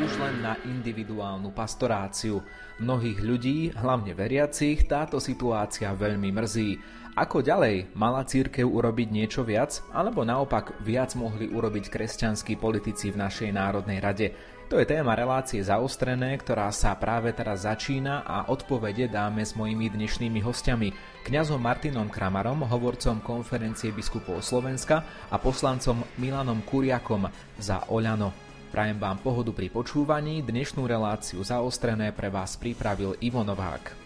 už len na individuálnu pastoráciu. Mnohých ľudí, hlavne veriacich, táto situácia veľmi mrzí. Ako ďalej? Mala cirkev urobiť niečo viac? Alebo naopak viac mohli urobiť kresťanskí politici v našej Národnej rade? To je téma relácie Zaostrené, ktorá sa práve teraz začína a odpovede dáme s mojimi dnešnými hostiami. Kňazom Martinom Kramarom, hovorcom Konferencie biskupov Slovenska a poslancom Milanom Kuriakom za Oľano. Prajem vám pohodu pri počúvaní. Dnešnú reláciu Zaostrené pre vás pripravil Ivo Novák.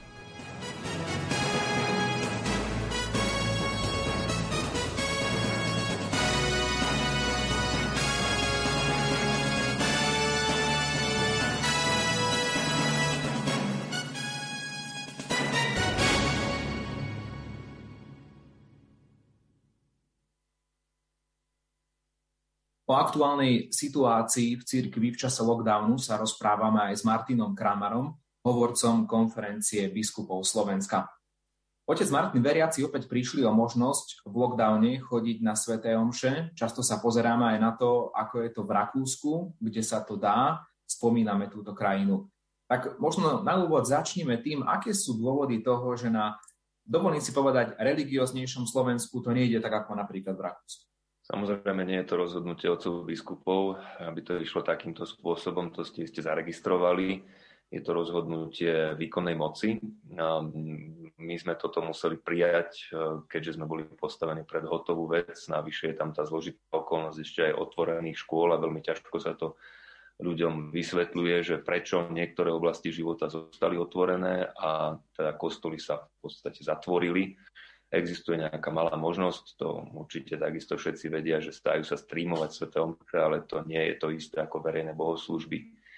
O aktuálnej situácii v cirkvi v čase lockdownu sa rozprávame aj s Martinom Kramarom, hovorcom Konferencie biskupov Slovenska. Otec Martin, veriaci opäť prišli o možnosť v lockdowne chodiť na sväté omše. Často sa pozeráme aj na to, ako je to v Rakúsku, kde sa to dá. Spomíname túto krajinu. Tak možno na úvod začneme tým, aké sú dôvody toho, že dovolím si povedať, religióznejšom Slovensku to nejde tak ako napríklad v Rakúsku. Samozrejme, nie je to rozhodnutie otcov biskupov, aby to išlo takýmto spôsobom, to ste zaregistrovali. Je to rozhodnutie výkonnej moci. My sme toto museli prijať, keďže sme boli postavení pred hotovú vec. Navyše je tam tá zložitá okolnosť ešte aj otvorených škôl a veľmi ťažko sa to ľuďom vysvetľuje, že prečo niektoré oblasti života zostali otvorené a teda kostoly sa v podstate zatvorili. Existuje nejaká malá možnosť, to určite takisto všetci vedia, že dajú sa streamovať sväté omše, ale to nie je to isté ako verejné bohoslúžby.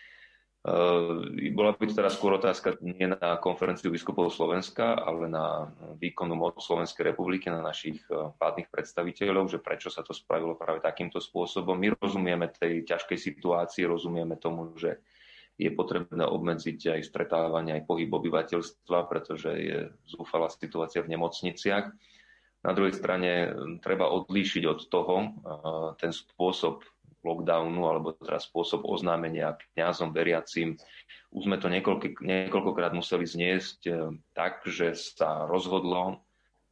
Bola by to teda skôr otázka nie na Konferenciu biskupov Slovenska, ale na výkonnú moc Slovenskej republiky, na našich vládnych predstaviteľov, že prečo sa to spravilo práve takýmto spôsobom. My rozumieme tej ťažkej situácii, rozumieme tomu, že je potrebné obmedziť aj stretávanie, aj pohyb obyvateľstva, pretože je zúfalá situácia v nemocniciach. Na druhej strane treba odlíšiť od toho ten spôsob lockdownu, alebo teda spôsob oznámenia kňazom, veriacim. Už sme to niekoľkokrát museli zniesť tak, že sa rozhodlo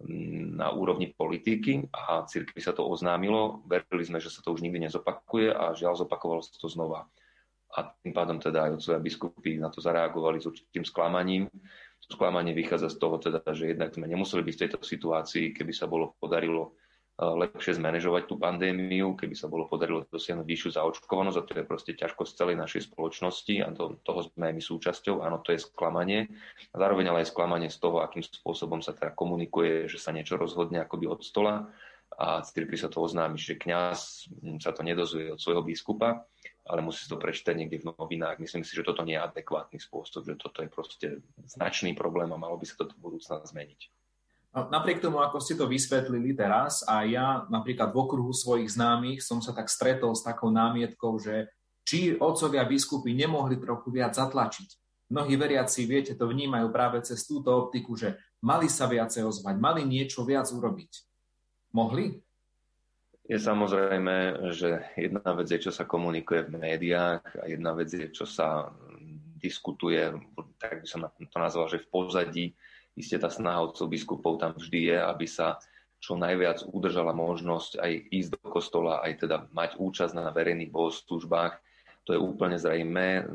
na úrovni politiky a cirkvi sa to oznámilo. Verili sme, že sa to už nikdy nezopakuje a žiaľ zopakovalo sa to znova. A tým pádom teda aj otcovia biskupy na to zareagovali s určitým sklamaním. To sklamanie vychádza z toho teda, že jednak sme nemuseli byť v tejto situácii, keby sa bolo podarilo lepšie zmanéžovať tú pandémiu, keby sa bolo podarilo dosiahnuť vyššiu zaočkovanosť, a to je proste ťažkosť celej našej spoločnosti a toho sme aj my súčasťou. Áno, to je sklamanie. A zároveň ale aj sklamanie z toho, akým spôsobom sa teda komunikuje, že sa niečo rozhodne akoby od stola a cirkvi sa to oznámi, že kňaz sa to nedozvie od svojho biskupa, ale musí to prečítať niekde v novinách. Myslím si, že toto nie je adekvátny spôsob, že toto je proste značný problém a malo by sa to v budúcna zmeniť. Napriek tomu, ako ste to vysvetlili teraz, a ja napríklad v okruhu svojich známych som sa tak stretol s takou námietkou, že či otcovia biskupy nemohli trochu viac zatlačiť. Mnohí veriaci, viete, to vnímajú práve cez túto optiku, že mali sa viacej ozvať, mali niečo viac urobiť. Mohli? Je samozrejme, že jedna vec je, čo sa komunikuje v médiách a jedna vec je, čo sa diskutuje, tak by som to nazval, že v pozadí. Isté tá snaha otcov biskupov tam vždy je, aby sa čo najviac udržala možnosť aj ísť do kostola, aj teda mať účasť na verejných bohoslužbách. To je úplne zrejmé.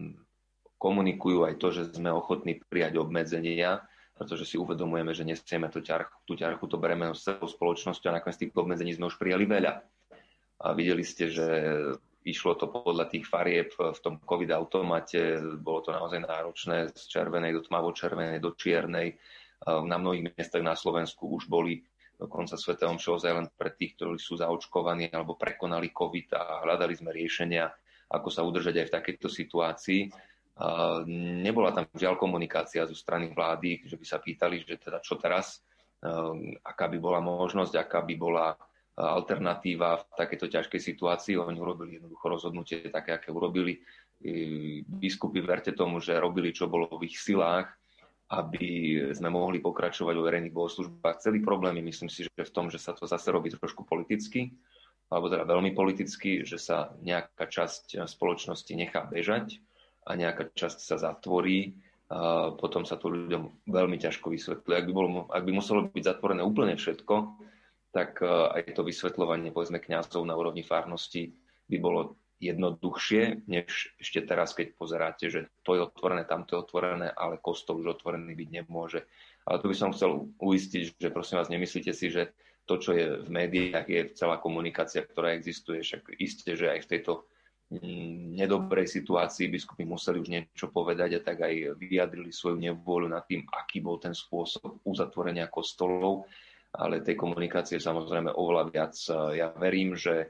Komunikujú aj to, že sme ochotní prijať obmedzenia, pretože si uvedomujeme, že nesieme tú ťarchu, to bremeno s celou spoločnosťou a nakoniec tých obmedzení sme už prijali veľa. A videli ste, že išlo to podľa tých farieb v tom COVID-automate, bolo to naozaj náročné z červenej do tmavo-červenej do čiernej. Na mnohých miestach na Slovensku už boli dokonca sväté omše ozaj len pre tých, ktorí sú zaočkovaní alebo prekonali COVID a hľadali sme riešenia, ako sa udržať aj v takejto situácii. Nebola tam žiaľ komunikácia zo strany vlády, že by sa pýtali, že teda čo teraz, aká by bola možnosť, aká by bola alternatíva v takejto ťažkej situácii. Oni urobili jednoducho rozhodnutie také, aké urobili. Biskupy, verte tomu, že robili, čo bolo v ich silách, aby sme mohli pokračovať vo verejných bohoslužbách. Celý problém je, myslím si, že v tom, že sa to zase robí trošku politicky. alebo teda veľmi politicky, že sa nejaká časť spoločnosti nechá bežať a nejaká časť sa zatvorí. Potom sa to ľuďom veľmi ťažko vysvetľuje. Ak by muselo byť zatvorené úplne všetko, tak aj to vysvetľovanie, povedzme, kňazov na úrovni farnosti by bolo jednoduchšie, než ešte teraz, keď pozeráte, že to je otvorené, tamto je otvorené, ale kostol už otvorený byť nemôže. Ale tu by som chcel uistiť, že prosím vás, nemyslíte si, že to, čo je v médiách, je celá komunikácia, ktorá existuje. Však isté, že aj v tejto nedobrej situácii biskupy museli už niečo povedať a tak aj vyjadrili svoju nevôľu nad tým, aký bol ten spôsob uzatvorenia kostolov, ale tej komunikácie samozrejme oveľa viac. Ja verím, že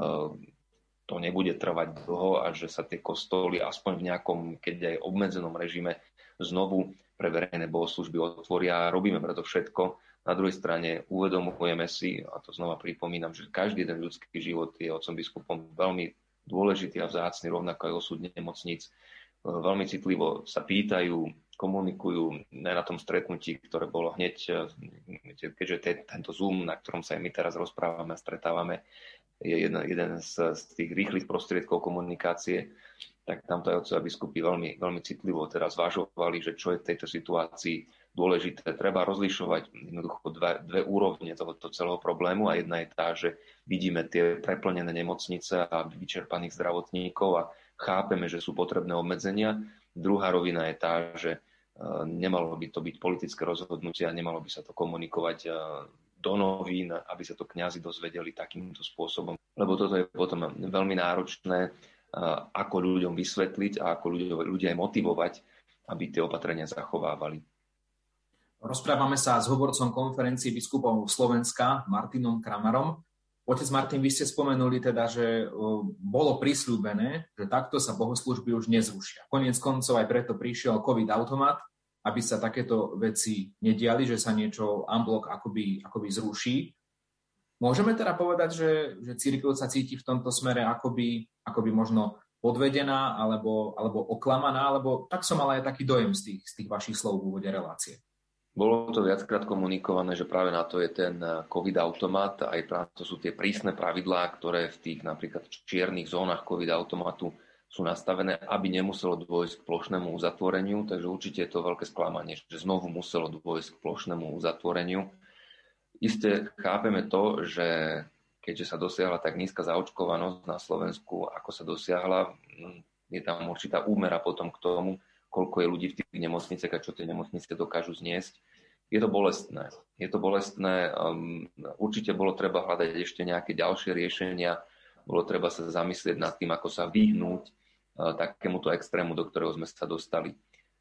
to nebude trvať dlho a že sa tie kostoly aspoň v nejakom, keď aj obmedzenom režime, znovu pre verejné bohoslužby otvoria a robíme preto všetko. Na druhej strane uvedomujeme si, a to znova pripomínam, že každý jeden ľudský život je otcom biskupom veľmi dôležitý a vzácny, rovnako aj osud nemocníc. Veľmi citlivo sa pýtajú, komunikujú na tom stretnutí, ktoré bolo hneď, keďže tento Zoom, na ktorom sa aj my teraz rozprávame a stretávame, je jeden z tých rýchlych prostriedkov komunikácie, tak tamto aj otcovia biskupy veľmi, veľmi citlivo teraz zvažovali, že čo je v tejto situácii dôležité. Treba rozlišovať jednoducho dve úrovne tohoto celého problému a jedna je tá, že vidíme tie preplnené nemocnice a vyčerpaných zdravotníkov a chápeme, že sú potrebné obmedzenia. Druhá rovina je tá, že nemalo by to byť politické rozhodnutie a nemalo by sa to komunikovať do novín, aby sa to kňazi dozvedeli takýmto spôsobom. Lebo toto je potom veľmi náročné, ako ľuďom vysvetliť a ako ľudia motivovať, aby tie opatrenia zachovávali. Rozprávame sa s hovorcom konferencie biskupov Slovenska, Martinom Kramarom. Otec Martin, vy ste spomenuli teda, že bolo prisľúbené, že takto sa bohoslúžby už nezrušia. Koniec koncov aj preto prišiel COVID-automat, aby sa takéto veci nediali, že sa niečo unblock akoby zruší. Môžeme teda povedať, že cirkev sa cíti v tomto smere akoby možno podvedená alebo oklamaná, alebo tak som mal aj taký dojem z tých vašich slov v úvode relácie. Bolo to viackrát komunikované, že práve na to je ten COVID-automat, aj práve to sú tie prísne pravidlá, ktoré v tých napríklad čiernych zónach COVID-automatu sú nastavené, aby nemuselo dôjsť k plošnému uzatvoreniu, takže určite je to veľké sklamanie, že znovu muselo dôjsť k plošnému uzatvoreniu. Isté chápeme to, že keďže sa dosiahla tak nízka zaočkovanosť na Slovensku, ako sa dosiahla, je tam určitá úmera potom k tomu, koľko je ľudí v tých nemocniciach a čo tie nemocnice dokážu zniesť. Je to bolestné. Určite bolo treba hľadať ešte nejaké ďalšie riešenia. Bolo treba sa zamyslieť nad tým, ako sa vyhnúť takémuto extrému, do ktorého sme sa dostali.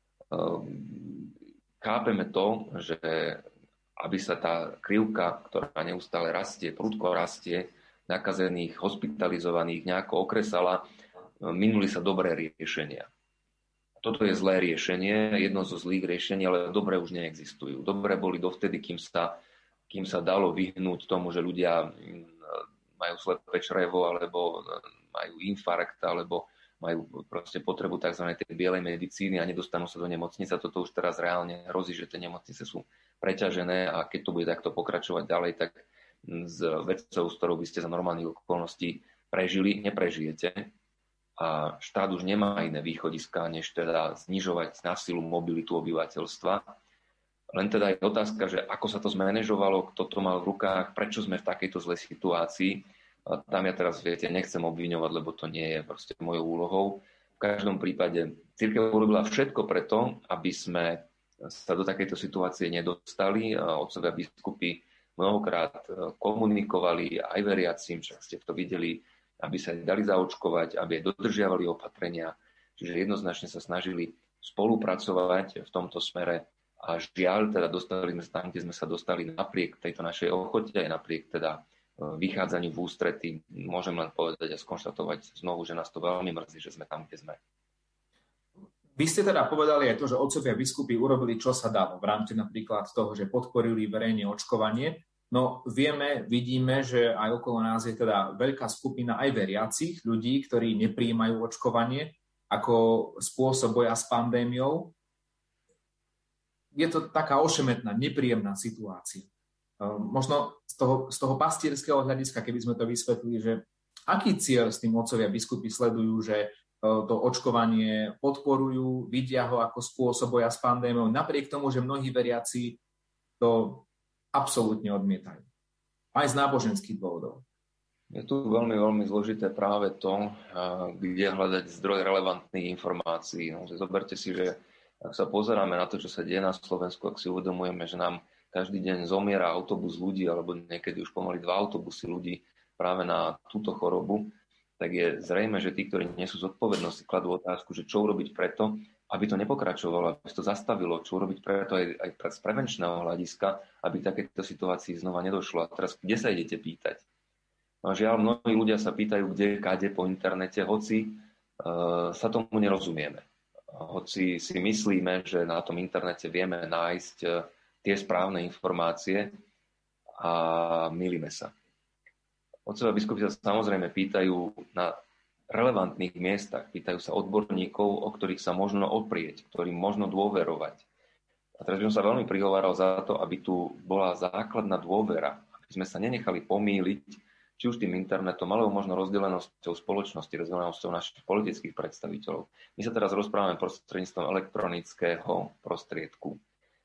Chápeme to, že aby sa tá krivka, ktorá neustále rastie, prudko rastie, nakazených, hospitalizovaných nejako okresala, minuli sa dobré riešenia. Toto je zlé riešenie, jedno zo zlých riešení, ale dobré už neexistujú. Dobré boli dovtedy, kým sa dalo vyhnúť tomu, že ľudia majú slepé črevo, alebo majú infarkt, alebo majú proste potrebu tzv. Tej bielej medicíny a nedostanú sa do nemocnice. Toto už teraz reálne hrozí, že tie nemocnice sú preťažené a keď to bude takto pokračovať ďalej, tak s vecou, s ktorou by ste za normálnych okolností neprežijete. A štát už nemá iné východiska, než teda znižovať na silu mobilitu obyvateľstva. Len teda je otázka, že ako sa to zmanéžovalo, kto to mal v rukách, prečo sme v takejto zlej situácii. A tam ja teraz, nechcem obviňovať, lebo to nie je proste mojou úlohou. V každom prípade cirkev urobila všetko preto, aby sme sa do takejto situácie nedostali. Otcovia biskupy mnohokrát komunikovali aj veriacím, však ste to videli, aby sa dali zaočkovať, aby dodržiavali opatrenia. Čiže jednoznačne sa snažili spolupracovať v tomto smere a žiaľ, teda dostali sme tam, kde sme sa dostali napriek tejto našej ochote, aj napriek teda vychádzaniu v ústrety. Môžem len povedať a skonštatovať znovu, že nás to veľmi mrzí, že sme tam, kde sme. Vy ste teda povedali aj to, že otcovia biskupy urobili, čo sa dalo v rámci napríklad toho, že podporili verejne očkovanie. No vidíme, že aj okolo nás je teda veľká skupina aj veriacich ľudí, ktorí neprijímajú očkovanie ako spôsob boja s pandémiou. Je to taká ošemetná, nepríjemná situácia. Možno z toho pastierského hľadiska, keby sme to vysvetlili, že aký cieľ s tým otcovia biskupy sledujú, že to očkovanie podporujú, vidia ho ako spôsob boja s pandémiou, napriek tomu, že mnohí veriaci to absolútne odmietajú. Aj z náboženských dôvodov. Je tu veľmi, veľmi zložité práve to, kde hľadať zdroj relevantných informácií. No, zoberte si, že ak sa pozeráme na to, čo sa deje na Slovensku, ak si uvedomujeme, že nám každý deň zomiera autobus ľudí, alebo niekedy už pomaly 2 autobusy ľudí práve na túto chorobu, tak je zrejme, že tí, ktorí nesú zodpovednosť, kladú otázku, že čo urobiť preto, aby to nepokračovalo, aby to zastavilo, čo urobiť preto aj z prevenčného hľadiska, aby takéto situácii znova nedošlo. A teraz, kde sa idete pýtať? No, žiaľ, mnohí ľudia sa pýtajú, kde, kade po internete, hoci sa tomu nerozumieme. Hoci si myslíme, že na tom internete vieme nájsť tie správne informácie a mýlime sa. Otcovia biskupy sa samozrejme pýtajú na relevantných miestach, pýtajú sa odborníkov, o ktorých sa možno oprieť, ktorým možno dôverovať. A teraz by som sa veľmi prihováral za to, aby tu bola základná dôvera, aby sme sa nenechali pomýliť, či už tým internetom, alebo možno rozdelenosťou spoločnosti, rozdelenosťou našich politických predstaviteľov. My sa teraz rozprávame prostredníctvom elektronického prostriedku.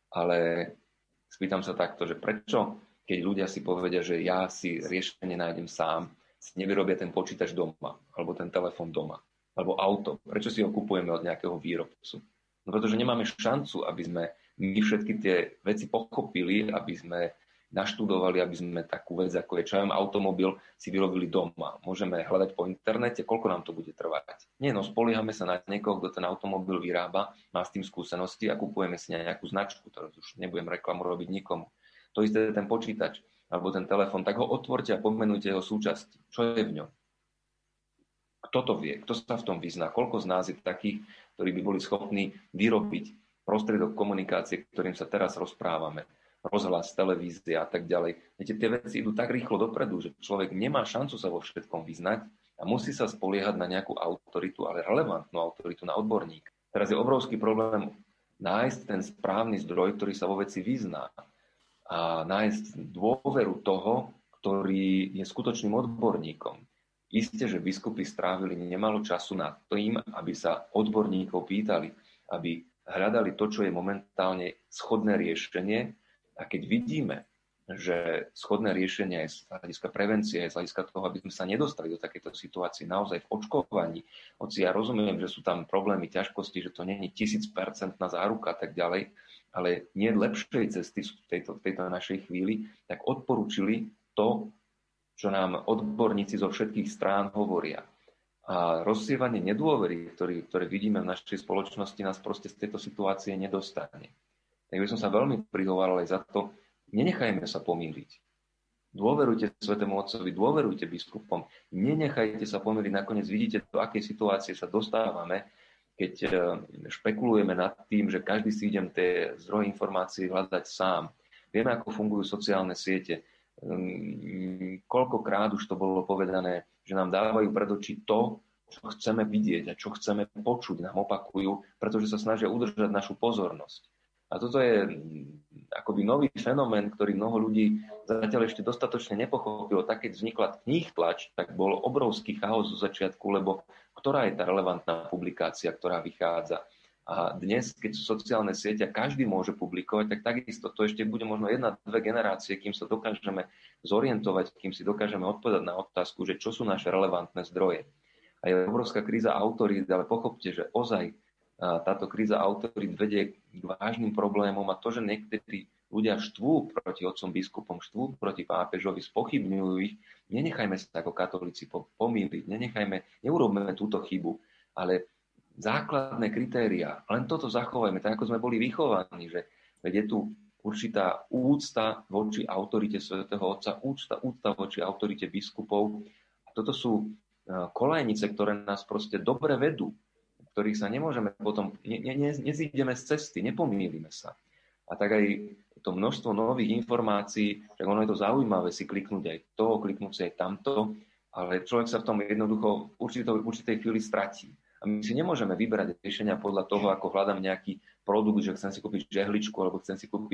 Ale spýtam sa takto, že prečo, keď ľudia si povedia, že ja si riešenie nájdem sám, si nevyrobia ten počítač doma, alebo ten telefón doma, alebo auto. Prečo si ho kupujeme od nejakého výrobcu? No pretože nemáme šancu, aby sme my všetky tie veci pochopili, aby sme naštudovali, aby sme takú vec, ako je automobil, si vyrobili doma. Môžeme hľadať po internete, koľko nám to bude trvať. Nie, no spoliehame sa na niekoho, kto ten automobil vyrába, má s tým skúsenosti a kupujeme si nejakú značku, ktorú už nebudem reklamu robiť nikomu. To isté je ten počítač alebo ten telefón, tak ho otvorte a pomenujte jeho súčasti. Čo je v ňom? Kto to vie? Kto sa v tom vyzná? Koľko z nás je takých, ktorí by boli schopní vyrobiť prostriedok komunikácie, ktorým sa teraz rozprávame? Rozhlas, televízia a tak ďalej. Viete, tie veci idú tak rýchlo dopredu, že človek nemá šancu sa vo všetkom vyznať a musí sa spoliehať na nejakú autoritu, ale relevantnú autoritu, na odborník. Teraz je obrovský problém nájsť ten správny zdroj, ktorý sa vo veci vyzná a nájsť dôveru toho, ktorý je skutočným odborníkom. Isté, že biskupy strávili nemalo času na tým, aby sa odborníkov pýtali, aby hľadali to, čo je momentálne schodné riešenie. A keď vidíme, že schodné riešenie je z hľadiska prevencie, je z hľadiska toho, aby sme sa nedostali do takéto situácie naozaj v očkovaní, hoci ja rozumiem, že sú tam problémy, ťažkosti, že to nie je 1000% záruka a tak ďalej, ale nie lepšej cesty v tejto našej chvíli, tak odporúčili to, čo nám odborníci zo všetkých strán hovoria. A rozsievanie nedôvery, ktoré vidíme v našej spoločnosti, nás proste z tejto situácie nedostane. Tak by som sa veľmi prihováral aj za to, nenechajme sa pomýliť. Dôverujte Svätému Otcovi, dôverujte biskupom, nenechajte sa pomýliť. Nakoniec vidíte, do akej situácie sa dostávame, keď špekulujeme nad tým, že každý si idem tie zdroje informácií hľadať sám. Vieme, ako fungujú sociálne siete. Koľkokrát už to bolo povedané, že nám dávajú pred oči to, čo chceme vidieť a čo chceme počuť, nám opakujú, pretože sa snažia udržať našu pozornosť. A toto je akoby nový fenomén, ktorý mnoho ľudí zatiaľ ešte dostatočne nepochopilo. Tak, keď vznikla kníh tlač, tak bol obrovský chaos zo začiatku, lebo ktorá je tá relevantná publikácia, ktorá vychádza. A dnes, keď sú sociálne siete a každý môže publikovať, tak takisto to ešte bude možno 1-2 generácie, kým sa dokážeme zorientovať, kým si dokážeme odpovedať na otázku, že čo sú naše relevantné zdroje. A je obrovská kríza autorít, ale pochopte, že ozaj táto kríza autorít vedie k vážnym problémom a to, že niektorí ľudia štvú proti otcom biskupom, štvú proti pápežovi, spochybňujú ich, nenechajme sa ako katolíci pomýliť, neurobme túto chybu, ale základné kritériá, len toto zachovajme, tak ako sme boli vychovaní, že je tu určitá úcta voči autorite svätého Otca, úcta voči autorite biskupov. A toto sú kolajnice, ktoré nás proste dobre vedú, ktorých sa nemôžeme potom, nezídeme z cesty, nepomýlime sa. A tak aj to množstvo nových informácií, tak ono je to zaujímavé si kliknúť aj to, kliknúť si aj tamto, ale človek sa v tom jednoducho v určitej chvíli stratí. A my si nemôžeme vyberať riešenia podľa toho, ako hľadám nejaký produkt, že chcem si kúpiť žehličku alebo chcem si kúpiť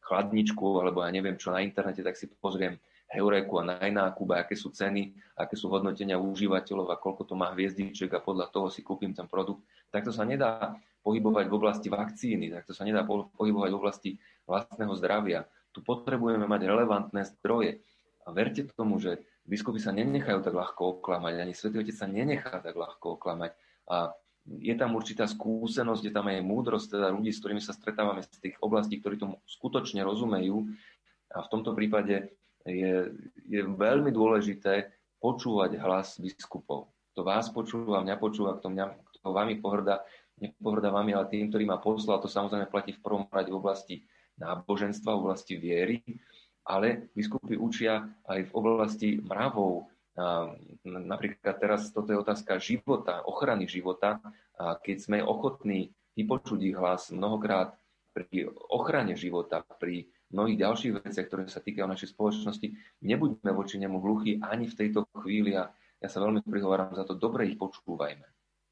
chladničku, alebo ja neviem čo na internete, tak si pozriem Heuréku a Najnákup, aké sú ceny, aké sú hodnotenia užívateľov a koľko to má hviezdiček a podľa toho si kúpim ten produkt. Takto sa nedá pohybovať v oblasti vakcíny, takto sa nedá pohybovať v oblasti vlastného zdravia. Tu potrebujeme mať relevantné zdroje. A verte tomu, že biskupy sa nenechajú tak ľahko oklamať, ani Svätý Otec sa nenechá tak ľahko oklamať. A je tam určitá skúsenosť, je tam aj múdrosť teda ľudí, s ktorými sa stretávame z tých oblastí, ktorí tomu skutočne rozumejú. A v tomto prípade je veľmi dôležité počúvať hlas biskupov. Kto vás počúva, mňa počúva, kto vami pohŕda, nepohŕda vami, ale tým, ktorý ma poslal. To samozrejme platí v prvom rade v oblasti náboženstva, v oblasti viery, ale biskupy učia aj v oblasti mravov. Napríklad teraz toto je otázka života, ochrany života. Keď sme ochotní vypočuť ich hlas mnohokrát pri ochrane života, pri mnohých ďalších veciach, ktoré sa týkajú našej spoločnosti, nebuďme voči nemu hluchí ani v tejto chvíli a ja sa veľmi prihováram za to, dobre ich počúvajme.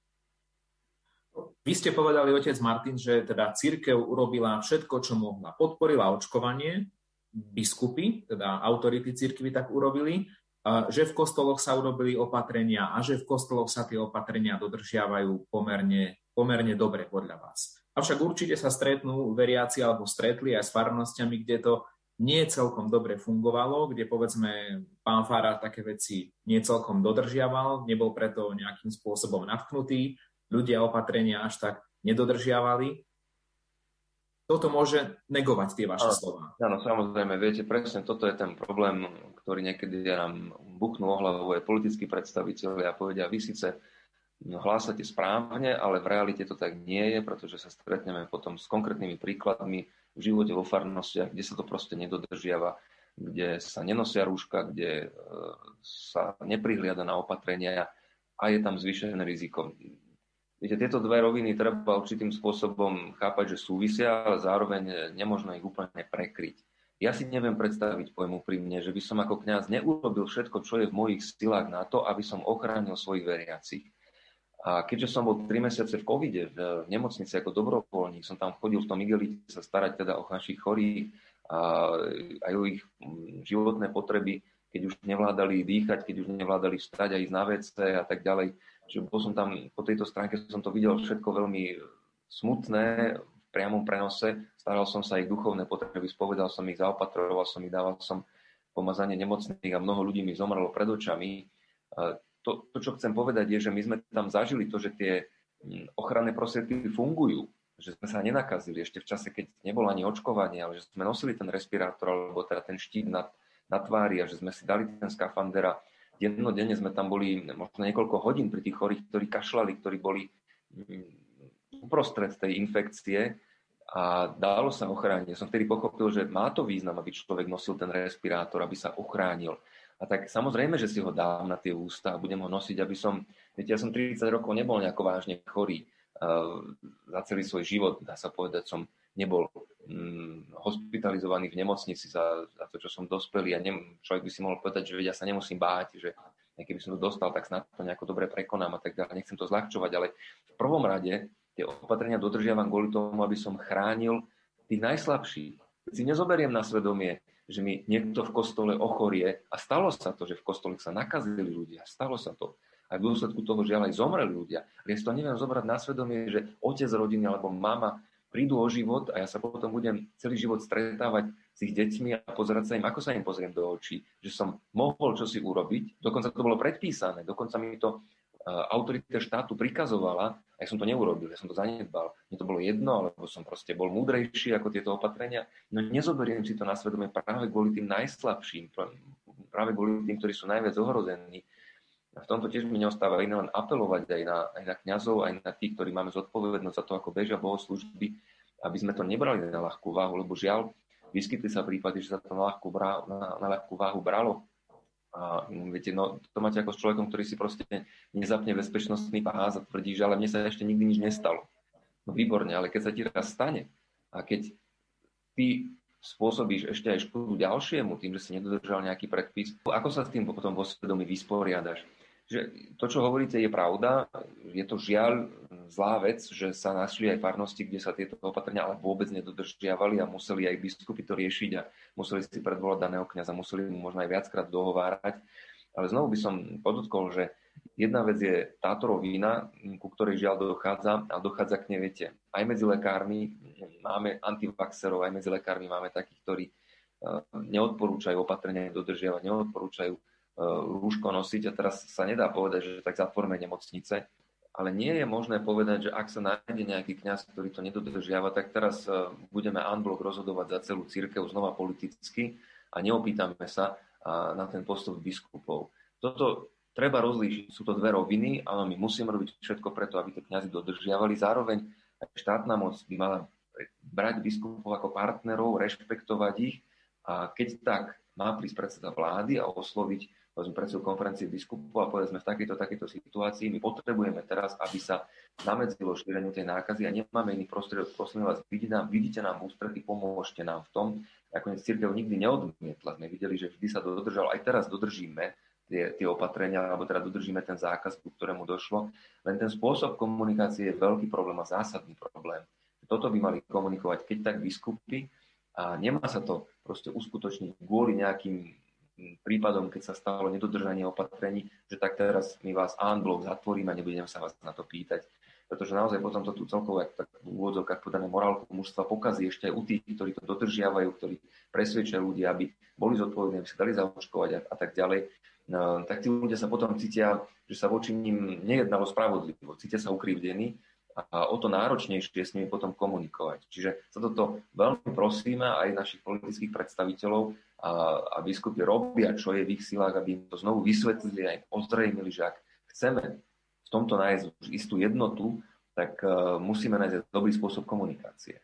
Vy ste povedali, otec Martin, že teda cirkev urobila všetko, čo mohla. Podporila očkovanie, biskupy, teda autority cirkvi tak urobili, že v kostoloch sa urobili opatrenia a že v kostoloch sa tie opatrenia dodržiavajú pomerne dobre podľa vás. Avšak určite sa stretnú veriaci alebo stretli aj s farnosťami, kde to nie celkom dobre fungovalo, kde povedzme pán farár také veci nie celkom dodržiaval, nebol preto nejakým spôsobom natknutý, ľudia opatrenia až tak nedodržiavali. Toto môže negovať tie vaše slova. Áno, samozrejme, viete, presne toto je ten problém, ktorý niekedy nám buchnú o hlavu aj politickí predstavitelia a povedia, vy síce hlásate správne, ale v realite to tak nie je, pretože sa stretneme potom s konkrétnymi príkladmi v živote vo farnostiach, kde sa to proste nedodržiava, kde sa nenosia rúška, kde sa neprihliada na opatrenia a je tam zvýšené riziko. Viete, tieto dve roviny treba určitým spôsobom chápať, že súvisia, ale zároveň nemožno ich úplne prekryť. Ja si neviem predstaviť, poviem úprimne, že by som ako kňaz neurobil všetko, čo je v mojich silách na to, aby som ochránil svojich veriacich. A keďže som bol 3 mesiace v covide, v nemocnici ako dobrovoľník, som tam chodil v tom igelite sa starať teda o našich chorých a aj o ich životné potreby, keď už nevládali dýchať, keď už nevládali vstať a ísť na WC a tak ďalej. Že bol som tam, po tejto stránke som to videl všetko veľmi smutné, v priamom prenose. Staral som sa ich duchovné potreby, spovedal som ich, zaopatroval som ich, dával som pomazanie nemocných a mnoho ľudí mi zomrelo pred očami. To, čo chcem povedať, je, že my sme tam zažili to, že tie ochranné prostriedky fungujú, že sme sa nenakazili ešte v čase, keď nebolo ani očkovanie, ale že sme nosili ten respirátor alebo teda ten štít na tvári a že sme si dali ten skafander a dennodenne sme tam boli možno niekoľko hodín pri tých chorých, ktorí kašľali, ktorí boli uprostred tej infekcie a dalo sa ochrániť. Ja som vtedy pochopil, že má to význam, aby človek nosil ten respirátor, aby sa ochránil. A tak samozrejme, že si ho dám na tie ústa a budem ho nosiť, aby som... Viete, ja som 30 rokov nebol nejako vážne chorý. Za celý svoj život, dá sa povedať, som nebol hospitalizovaný v nemocnici za to, čo som dospelý a človek by si mohol povedať, že ja sa nemusím báť, že keby som to dostal, tak snad to nejako dobre prekonám a tak ďalej. Nechcem to zľahčovať, ale v prvom rade tie opatrenia dodržiavam kvôli tomu, aby som chránil tých najslabších. Keď si nezoberiem na svedomie, že mi niekto v kostole ochorie a stalo sa to, že v kostole sa nakazili ľudia, stalo sa to. A v dôsledku toho žiaľ aj zomreli ľudia. Ale ja si to neviem zobrať na svedomie, že otec rodiny alebo mama prídu o život a ja sa potom budem celý život stretávať s ich deťmi a pozerať sa im, ako sa im pozriem do očí, že som mohol čosi urobiť, dokonca to bolo predpísané, dokonca mi to autorita štátu prikazovala a ja som to neurobil, ja som to zanedbal. Mne to bolo jedno, alebo som proste bol múdrejší ako tieto opatrenia, no nezoberiem si to na svedomie práve kvôli tým najslabším, práve kvôli tým, ktorí sú najviac ohrození. A v tomto tiež mi neostáva iné len apelovať aj na kňazov, aj na tých, ktorí máme zodpovednosť za to, ako bežia bohoslúžby, aby sme to nebrali na ľahkú váhu, lebo žiaľ, vyskytli sa prípady, že sa to na ľahkú váhu bralo. A viete, no, to máte ako s človekom, ktorý si proste nezapne bezpečnostný pás a tvrdí, že ale mne sa ešte nikdy nič nestalo. No výborne, ale keď sa ti raz stane a keď ty spôsobíš ešte aj škodu ďalšiemu tým, že si nedodržal nejaký predpis, ako sa s tým potom vo svedomí vysporiadaš? Že to, čo hovoríte, je pravda, je to žiaľ zlá vec, že sa našli aj farnosti, kde sa tieto opatrenia ale vôbec nedodržiavali a museli aj biskupy to riešiť a museli si predvolať daného kňaza, museli mu možno aj viackrát dohovárať. Ale znovu by som podotkol, že jedna vec je táto rovina, ku ktorej žiaľ dochádza a dochádza k nej, viete, aj medzi lekármi máme antivaxerov, aj medzi lekármi máme takých, ktorí neodporúčajú opatrenia dodržiavať, neodporúčajú rúško nosiť a teraz sa nedá povedať, že tak zatvorme nemocnice, ale nie je možné povedať, že ak sa nájde nejaký kňaz, ktorý to nedodržiava, tak teraz budeme en bloc rozhodovať za celú cirkev znova politicky a neopýtame sa na ten postup biskupov. Toto treba rozlíšiť. Sú to dve roviny, ale my musíme robiť všetko preto, aby to kňazi dodržiavali. Zároveň aj štátna moc by mala brať biskupov ako partnerov, rešpektovať ich a keď tak má prísť predseda vlády a osloviť predsedu konferencie biskupov a povedať, sme v takejto situácii, my potrebujeme teraz, aby sa zamedzilo šíreniu tej nákazy a nemáme iný prostriedok, prosím vás, vidíte nám ústretí, pomôžte nám v tom. Nakoniec cirkev nikdy neodmietla. Sme videli, že vždy sa to dodržalo. Aj teraz dodržíme tie opatrenia, alebo teda dodržíme ten zákaz, ku ktorému došlo. Len ten spôsob komunikácie je veľký problém a zásadný problém. Toto by mali komunikovať keď tak biskupy a nemá sa to proste uskutočniť kvôli nejakým prípadom, keď sa stalo nedodržanie opatrení, že tak teraz my vás en bloc zatvoríme a nebudeme sa vás na to pýtať. Pretože naozaj potom to tu celkovo, tak v úvodzovkách podané morálku mužstva pokazí ešte aj u tých, ktorí to dodržiavajú, ktorí presvedčia ľudí, aby boli zodpovední, aby sa dali zaočkovať a tak ďalej. No, tak tí ľudia sa potom cítia, že sa voči ním nejednalo spravodlivo, cítia sa ukrivdení a o to náročnejšie s nimi potom komunikovať. Čiže sa toto veľmi prosíme aj našich politických predstaviteľov a biskupy robia, čo je v ich silách, aby im to znovu vysvetlili a im ozrejmili, že ak chceme v tomto nájsť už istú jednotu, tak musíme nájsť dobrý spôsob komunikácie.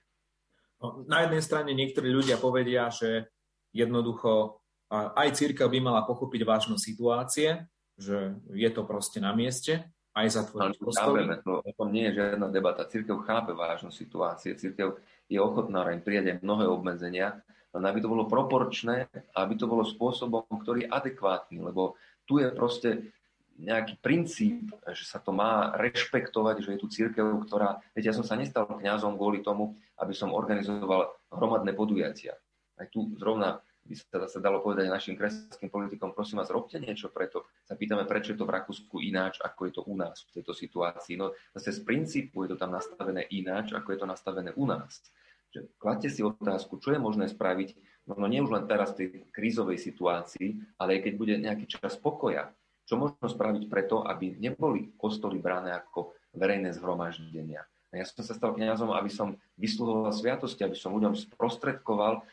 No, na jednej strane niektorí ľudia povedia, že jednoducho aj cirkev by mala pochopiť vážnosť situácie, že je to proste na mieste, aj zatvoriť kostoly. O tom nie je žiadna debata. Cirkev chápe vážnosť situácie. Cirkev je ochotná im prijať aj mnohé obmedzenia, len aby to bolo proporčné, aby to bolo spôsobom, ktorý je adekvátny, lebo tu je proste nejaký princíp, že sa to má rešpektovať, že je tu cirkev, ktorá... Viete, ja som sa nestal kňazom kvôli tomu, aby som organizoval hromadné podujatia. Aj tu zrovna by sa dalo povedať našim kresťanským politikom, prosím vás, robte niečo preto. Sa pýtame, prečo je to v Rakúsku ináč, ako je to u nás v tejto situácii. No zase z princípu je to tam nastavené ináč, ako je to nastavené u nás. Že kladte si otázku, čo je možné spraviť, no nie už len teraz v tej krízovej situácii, ale aj keď bude nejaký čas pokoja. Čo možno spraviť preto, aby neboli kostoly brané ako verejné zhromaždenia. A ja som sa stal kňazom, aby som vysluhoval sviatosti, aby som ľuďom sprostredkoval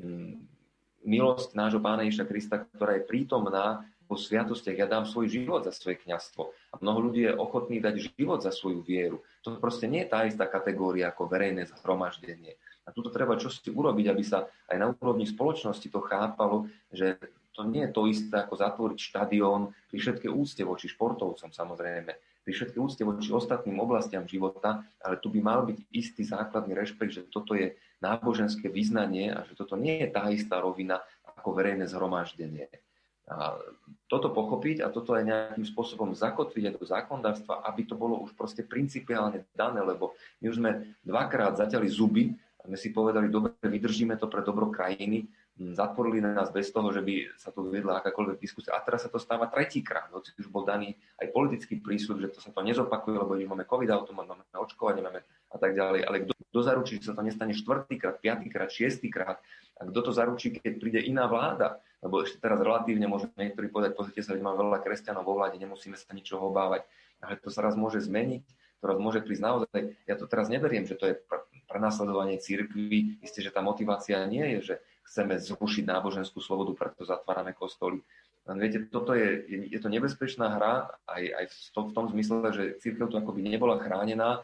milosť nášho Pána Ježiša Krista, ktorá je prítomná vo sviatostiach. Ja dám svoj život za svoje kňazstvo. A mnoho ľudí je ochotných dať život za svoju vieru. To proste nie je tá istá kategória ako verejné zhromaždenie. A tuto treba čosi urobiť, aby sa aj na úrovni spoločnosti to chápalo, že to nie je to isté ako zatvoriť štadión pri všetkej úcte voči športovcom, samozrejme, pri všetkej úcte voči ostatným oblastiam života, ale tu by mal byť istý základný rešpekt, že toto je náboženské vyznanie a že toto nie je tá istá rovina ako verejné zhromaždenie. A toto pochopiť a toto aj nejakým spôsobom zakotviť aj do zákonodárstva, aby to bolo už proste principiálne dané, lebo my už sme dvakrát zaťali zuby a sme si povedali, dobre, vydržíme to pre dobro krajiny, zatvorili nás bez toho, že by sa tu viedla akákoľvek diskusia. A teraz sa to stáva tretíkrát, hoci už bol daný aj politický prísľub, že to sa to nezopakuje, lebo už máme COVID-automat, máme očkovanie, máme a tak ďalej. Ale kto zaručí, že sa to nestane štvrtýkrát, piatýkrát, šiestýkrát? A kto to zaručí, keď príde iná vláda? Lebo ešte teraz relatívne môžeme niektorí povedať, pozrite sa, že máme veľa kresťanov vo vláde, nemusíme sa ničoho obávať. Ale to sa raz môže zmeniť, to raz môže prísť naozaj. Ja to teraz neberiem, že to je prenasledovanie cirkvi. Isté, že tá motivácia nie je, že chceme zrušiť náboženskú slobodu, preto zatvárame kostoly. Len viete, toto je to nebezpečná hra aj v tom zmysle, že cirkev tu akoby nebola chránená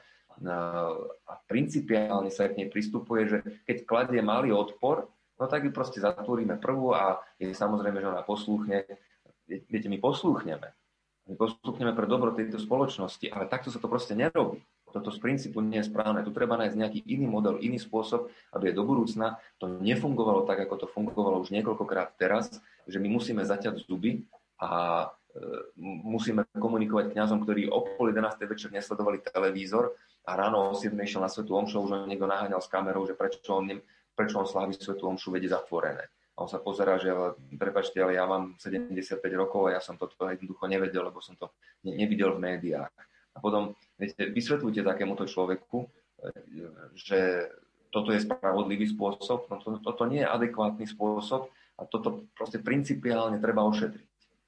a principiálne sa k nej pristupuje, že keď kladie malý odpor, no tak ju proste zatvoríme prvú a je samozrejme, že ona poslúchne. Viete, my poslúchneme. My poslúchneme pre dobro tejto spoločnosti, ale takto sa to proste nerobí. Toto z princípu nie je správne. Tu treba nájsť nejaký iný model, iný spôsob, aby aj do budúcna to nefungovalo tak, ako to fungovalo už niekoľkokrát teraz, že my musíme zaťať zuby a musíme komunikovať kňazom, ktorí o 10:30 večer nesledovali televízor a ráno o 7 išiel na svätú omšu, už ho niekto naháňal s kamerou, že prečo on slávi svätú omšu, vedie zatvorené. A on sa pozerá, že prepáčte, ale ja mám 75 rokov a ja som toto jednoducho nevedel, lebo som to nevidel v médiách. A potom, viete, vysvetľujte takémuto človeku, že toto je spravodlivý spôsob, no toto nie je adekvátny spôsob a toto proste principiálne treba ošetriť.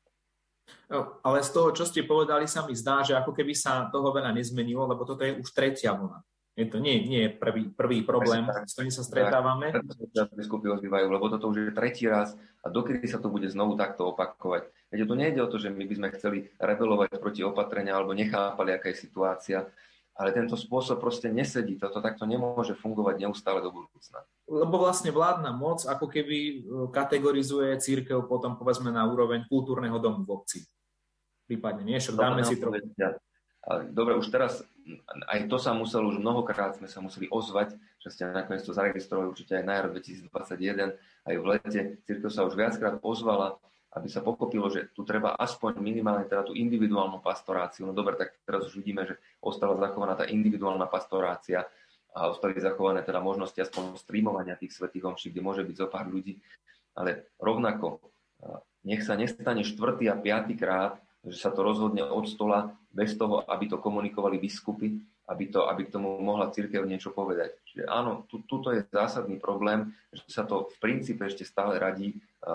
No, ale z toho, čo ste povedali, sa mi zdá, že ako keby sa toho veľa nezmenilo, lebo toto je už tretia vlna. Je to nie je prvý problém, s ktorým sa stretávame. Biskupy ozývajú, lebo toto už je tretí raz a dokedy sa to bude znovu takto opakovať. Veď to nejde o to, že my by sme chceli rebelovať proti opatrenia alebo nechápali, aká je situácia, ale tento spôsob proste nesedí. Toto takto nemôže fungovať neustále do budúcna. Lebo vlastne vládna moc ako keby kategorizuje cirkev potom povedzme na úroveň kultúrneho domu v obci. Prípadne nie, však dáme si trochu. Dobre, už teraz aj to sa muselo, už mnohokrát sme sa museli ozvať, že ste nakoniec to zaregistrovali určite aj na jar 2021, aj v lete. Cirkev sa už viackrát ozvala, aby sa pochopilo, že tu treba aspoň minimálne teda tú individuálnu pastoráciu. No dobre, tak teraz už vidíme, že ostala zachovaná tá individuálna pastorácia a ostali zachované teda možnosti aspoň streamovania tých svätých omší, kde môže byť zo pár ľudí. Ale rovnako, nech sa nestane 4. a 5. krát, že sa to rozhodne od stola bez toho, aby to komunikovali biskupy, aby k tomu mohla cirkev niečo povedať. Čiže áno, tuto je zásadný problém, že sa to v princípe ešte stále radí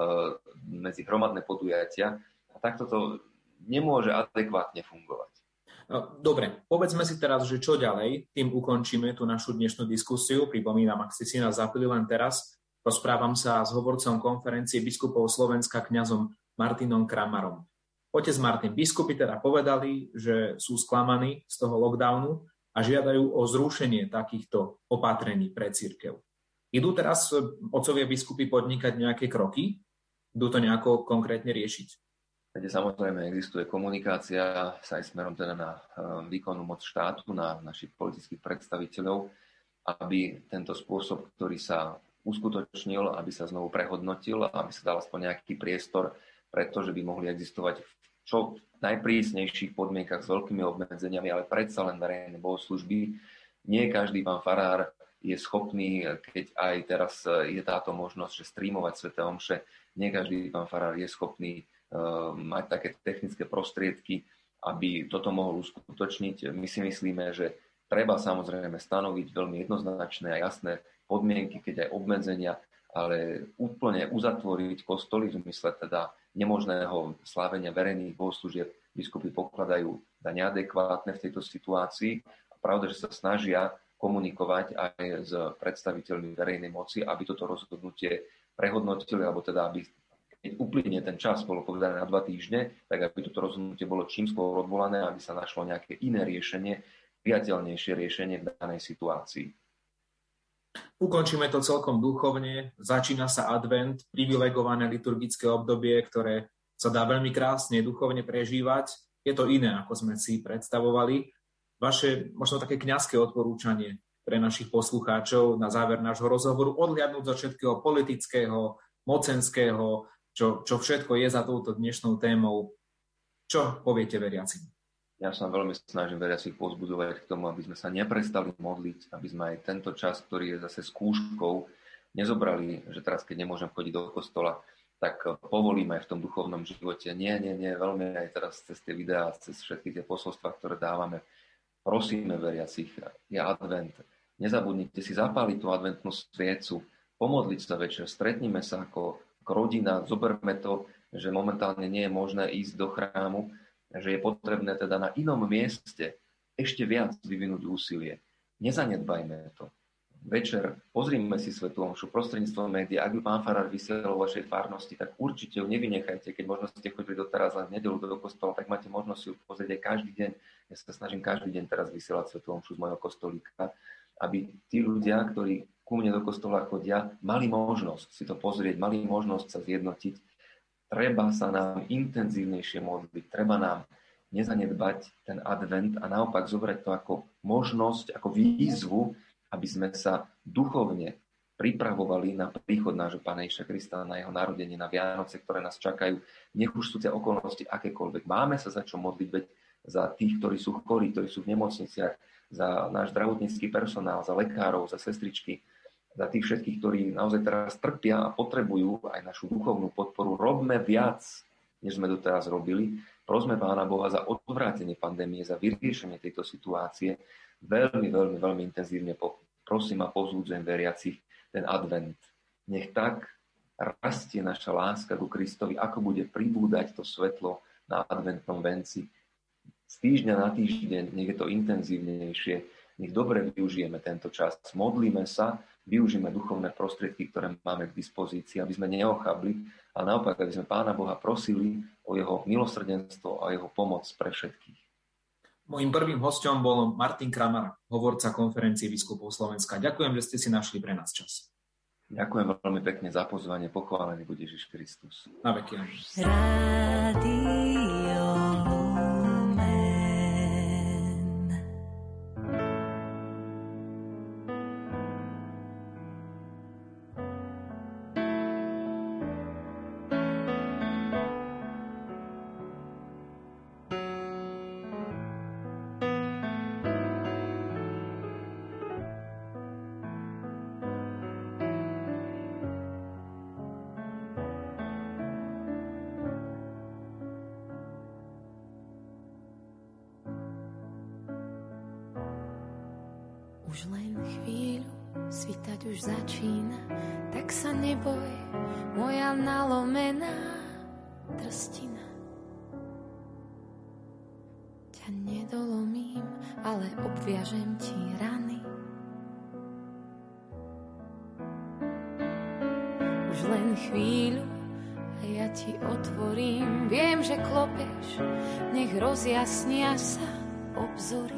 medzi hromadné podujatia a takto to nemôže adekvátne fungovať. Dobre, povedzme si teraz, že čo ďalej, tým ukončíme tú našu dnešnú diskusiu. Pripomínam, ak ste si nás zapili len teraz, rozprávam sa s hovorcom konferencie biskupov Slovenska kňazom Martinom Kramarom. Otec Martin, biskupy teda povedali, že sú sklamaní z toho lockdownu a žiadajú o zrušenie takýchto opatrení pre cirkev. Idú teraz otcovia biskupy podnikať nejaké kroky? Idú to nejako konkrétne riešiť? Samozrejme, existuje komunikácia sa aj smerom teda na výkonnú moc štátu, na našich politických predstaviteľov, aby tento spôsob, ktorý sa uskutočnil, aby sa znovu prehodnotil, aby sa dal aspoň nejaký priestor, pretože by mohli existovať v čo najprísnejších podmienkach s veľkými obmedzeniami, ale predsa len verejné bohoslužby. Nie každý pán farár je schopný, keď aj teraz je táto možnosť, že streamovať sväté omše, nie každý pán farár je schopný mať také technické prostriedky, aby toto mohol uskutočniť. My si myslíme, že treba samozrejme stanoviť veľmi jednoznačné a jasné podmienky, keď aj obmedzenia, ale úplne uzatvoriť kostoly v zmysle teda nemožného slávenia verejných bohoslúžieb biskupy pokladajú za neadekvátne v tejto situácii. A pravda, že sa snažia komunikovať aj s predstaviteľmi verejnej moci, aby toto rozhodnutie prehodnotili, alebo teda, aby keď uplynie ten čas, bolo povedané na 2 týždne, tak aby toto rozhodnutie bolo čím skôr odvolané, aby sa našlo nejaké iné riešenie, priateľnejšie riešenie v danej situácii. Ukončíme to celkom duchovne. Začína sa advent, privilegované liturgické obdobie, ktoré sa dá veľmi krásne duchovne prežívať. Je to iné, ako sme si predstavovali. Vaše možno také kňazské odporúčanie pre našich poslucháčov na záver nášho rozhovoru, odhliadnúť zo všetkého politického, mocenského, čo všetko je za touto dnešnou témou. Čo poviete veriacim? Ja sa veľmi snažím veriacich povzbudzovať k tomu, aby sme sa neprestali modliť, aby sme aj tento čas, ktorý je zase skúškou, nezobrali, že teraz, keď nemôžem chodiť do kostola, tak povolím aj v tom duchovnom živote. Nie, veľmi aj teraz cez tie videá, cez všetky tie posolstvá, ktoré dávame. Prosíme veriacich, je advent. Nezabudnite si zapáliť tú adventnú sviecu, pomodliť sa večer, stretnime sa ako rodina, zoberme to, že momentálne nie je možné ísť do chrámu, že je potrebné teda na inom mieste ešte viac vyvinúť úsilie. Nezanedbajme to. Večer pozrime si svätú omšu prostredníctvom médií. Ak by pán farár vysielal vo vašej farnosti, tak určite ju nevynechajte. Keď možno ste chodili doteraz len v nedeľu do kostola, tak máte možnosť ju pozrieť aj každý deň. Ja sa snažím každý deň teraz vysielať svätú omšu z mojho kostolíka, aby tí ľudia, ktorí ku mne do kostola chodia, mali možnosť si to pozrieť, mali možnosť sa zjednotiť. Treba sa nám intenzívnejšie modliť, treba nám nezanedbať ten advent a naopak zobrať to ako možnosť, ako výzvu, aby sme sa duchovne pripravovali na príchod nášho Pána Ježiša Krista, na jeho narodenie, na Vianoce, ktoré nás čakajú. Nech už sú tie okolnosti akékoľvek. Máme sa za čo modliť, veď za tých, ktorí sú chorí, ktorí sú v nemocniciach, za náš zdravotnícky personál, za lekárov, za sestričky, za tých všetkých, ktorí naozaj teraz trpia a potrebujú aj našu duchovnú podporu. Robme viac, než sme doteraz robili. Prosme Pána Boha za odvrátenie pandémie, za vyriešenie tejto situácie. Veľmi, veľmi, veľmi intenzívne prosím a povzbudzujem veriacich ten advent. Nech tak rastie naša láska ku Kristovi, ako bude pribúdať to svetlo na adventnom venci. Z týždňa na týždeň, nech je to intenzívnejšie, nech dobre využijeme tento čas. Modlíme sa, využijeme duchovné prostriedky, ktoré máme k dispozícii, aby sme neochabli, ale naopak, aby sme Pána Boha prosili o jeho milosrdenstvo a jeho pomoc pre všetkých. Mojím prvým hosťom bol Martin Kramar, hovorca konferencie biskupov Slovenska. Ďakujem, že ste si našli pre nás čas. Ďakujem veľmi pekne za pozvanie. Pochválený bude Ježiš Kristus. Na veky. Už len chvíľu, svitať už začína, tak sa neboj, moja nalomená trstina. Ťa nedolomím, ale obviažem ti rany. Už len chvíľu a ja ti otvorím, viem, že klopeš, nech rozjasnia sa obzory.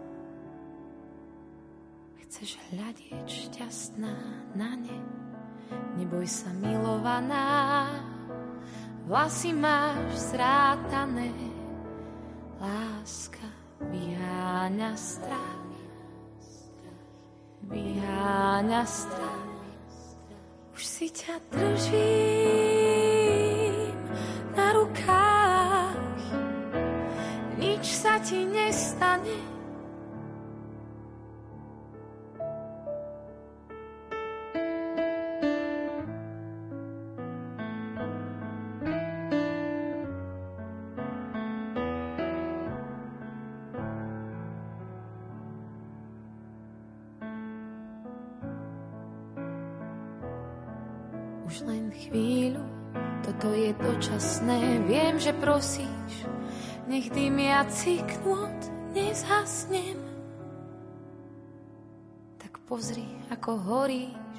Chceš hľadieť šťastná na ne, neboj sa milovaná, vlasy máš zrátané, láska vyháňa strach, vyháňa strach. Už si ťa držím na rukách, nič sa ti nestane. Už len chvíľu, toto je dočasné, viem, že prosíš, nech dymiaci knôt nezhasnem. Tak pozri, ako horíš.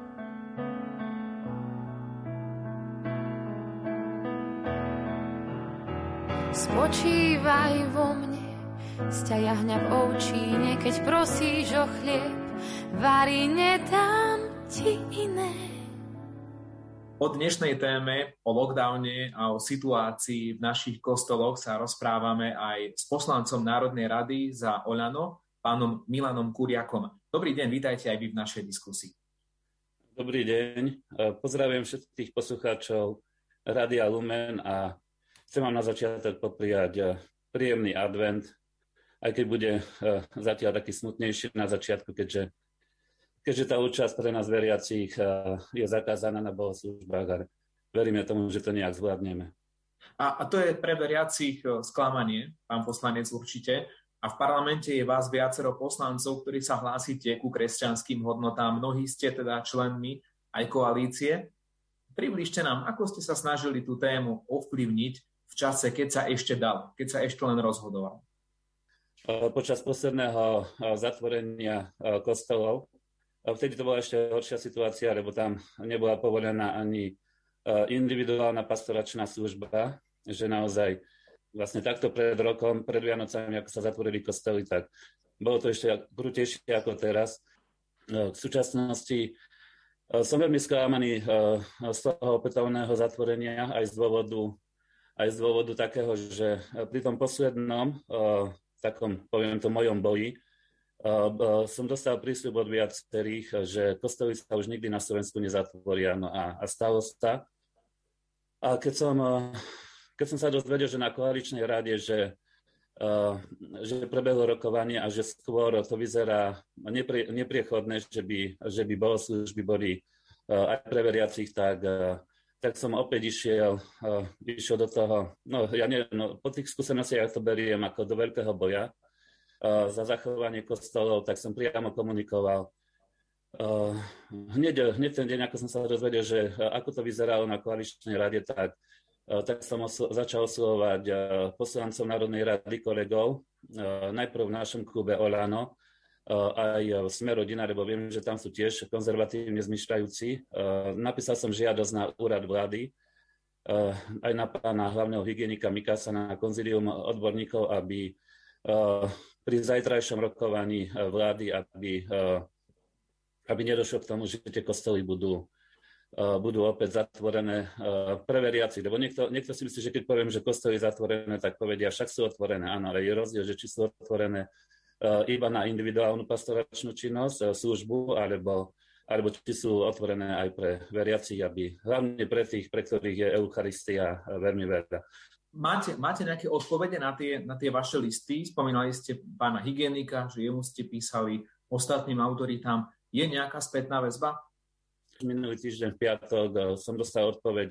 Spočívaj vo mne, sťa jahňa v ovčíne, keď prosíš o chlieb, vari nedám ti iné. O dnešnej téme, o lockdowne a o situácii v našich kostoloch sa rozprávame aj s poslancom Národnej rady za Oľano, pánom Milanom Kuriakom. Dobrý deň, vítajte aj vy v našej diskusii. Dobrý deň, pozdravujem všetkých poslucháčov Rádia Lumen a chcem vám na začiatok popriať príjemný advent, aj keď bude zatiaľ taký smutnejší na začiatku, keďže tá účasť pre nás veriacich je zakázaná na bohoslúžbách a veríme tomu, že to nejak zvládneme. A to je pre veriacich sklamanie, pán poslanec, určite. A v parlamente je vás viacero poslancov, ktorí sa hlásite ku kresťanským hodnotám. Mnohí ste teda členmi aj koalície. Približte nám, ako ste sa snažili tú tému ovplyvniť v čase, keď sa ešte dal, keď sa ešte len rozhodoval. Počas posledného zatvorenia kostolov, vtedy to bola ešte horšia situácia, lebo tam nebola povolená ani individuálna pastoračná služba, že naozaj vlastne takto pred rokom, pred Vianocami, ako sa zatvorili kostoly, tak bolo to ešte krutejšie ako teraz. V súčasnosti som veľmi sklamaný z toho opätovného zatvorenia aj z dôvodu takého, že pri tom poslednom, takom, poviem to, mojom boji, som dostal prísľub od viacerých, že kostoly sa už nikdy na Slovensku nezatvoria. No a stalo sa. A keď som sa dozvedel, že na koaličnej rade, že prebehlo rokovanie a že skôr to vyzerá nepriechodné, že by bohoslúžby boli aj pre veriacich, tak som opäť išiel do toho. No ja neviem, po tých skúsenostiach to beriem ako do veľkého boja za zachovanie kostolov, tak som priamo komunikoval. Hneď ten deň, ako som sa dozvedel, že ako to vyzeralo na koaličnej rade, tak som začal oslovovať poslancov Národnej rady kolegov, najprv v našom klube Olano, aj v Sme rodina, lebo viem, že tam sú tiež konzervatívne zmyšľajúci. Napísal som žiadosť na úrad vlády, aj na pána hlavného hygienika Mikasa, na konzílium odborníkov, aby pri zajtrajšom rokovaní vlády, aby nedošlo k tomu, že tie kostoly budú opäť zatvorené pre veriacich. Lebo niekto si myslí, že keď poviem, že kostoly zatvorené, tak povedia, však sú otvorené. Áno, ale je rozdiel, že či sú otvorené iba na individuálnu pastoračnú činnosť, službu, alebo či sú otvorené aj pre veriacich, hlavne pre tých, pre ktorých je Eucharistia veľmi veľa. Máte nejaké odpovede na tie vaše listy? Spomínali ste pána hygienika, že jemu ste písali, ostatným autoritám. Je nejaká spätná väzba? Minulý týždeň v piatok som dostal odpoveď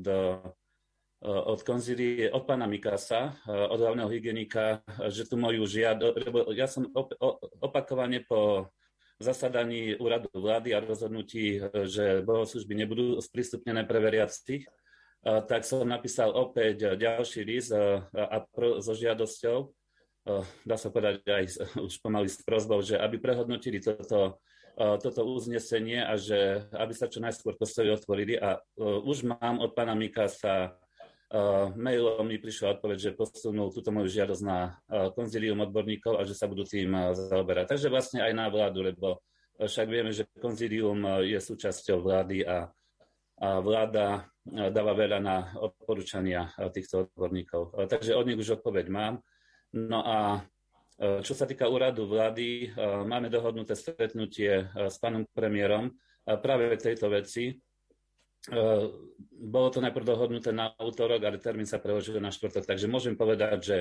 od konzílie, od pána Mikasa, od hlavného hygienika, že tu moju lebo ja som opakovane po zasadaní úradu vlády a rozhodnutí, že bohoslúžby nebudú sprístupnené pre veriacich, tak som napísal opäť ďalší list so žiadosťou, dá sa povedať aj už pomaly s prosbou, že aby prehodnotili toto uznesenie a že aby sa čo najskôr kostoly otvorili. A už mám od pána Mikasa mailom mi prišla odpoveď, že posunul túto moju žiadosť na konzílium odborníkov a že sa budú tým zaoberať. Takže vlastne aj na vládu, lebo však vieme, že konzílium je súčasťou vlády a vláda dáva veľa na odporúčania týchto odborníkov. Takže od nich už odpoveď mám. No a čo sa týka úradu vlády, máme dohodnuté stretnutie s pánom premiérom práve k tejto veci. Bolo to najprv dohodnuté na útorok, ale termín sa preložil na štvrtok, takže môžem povedať, že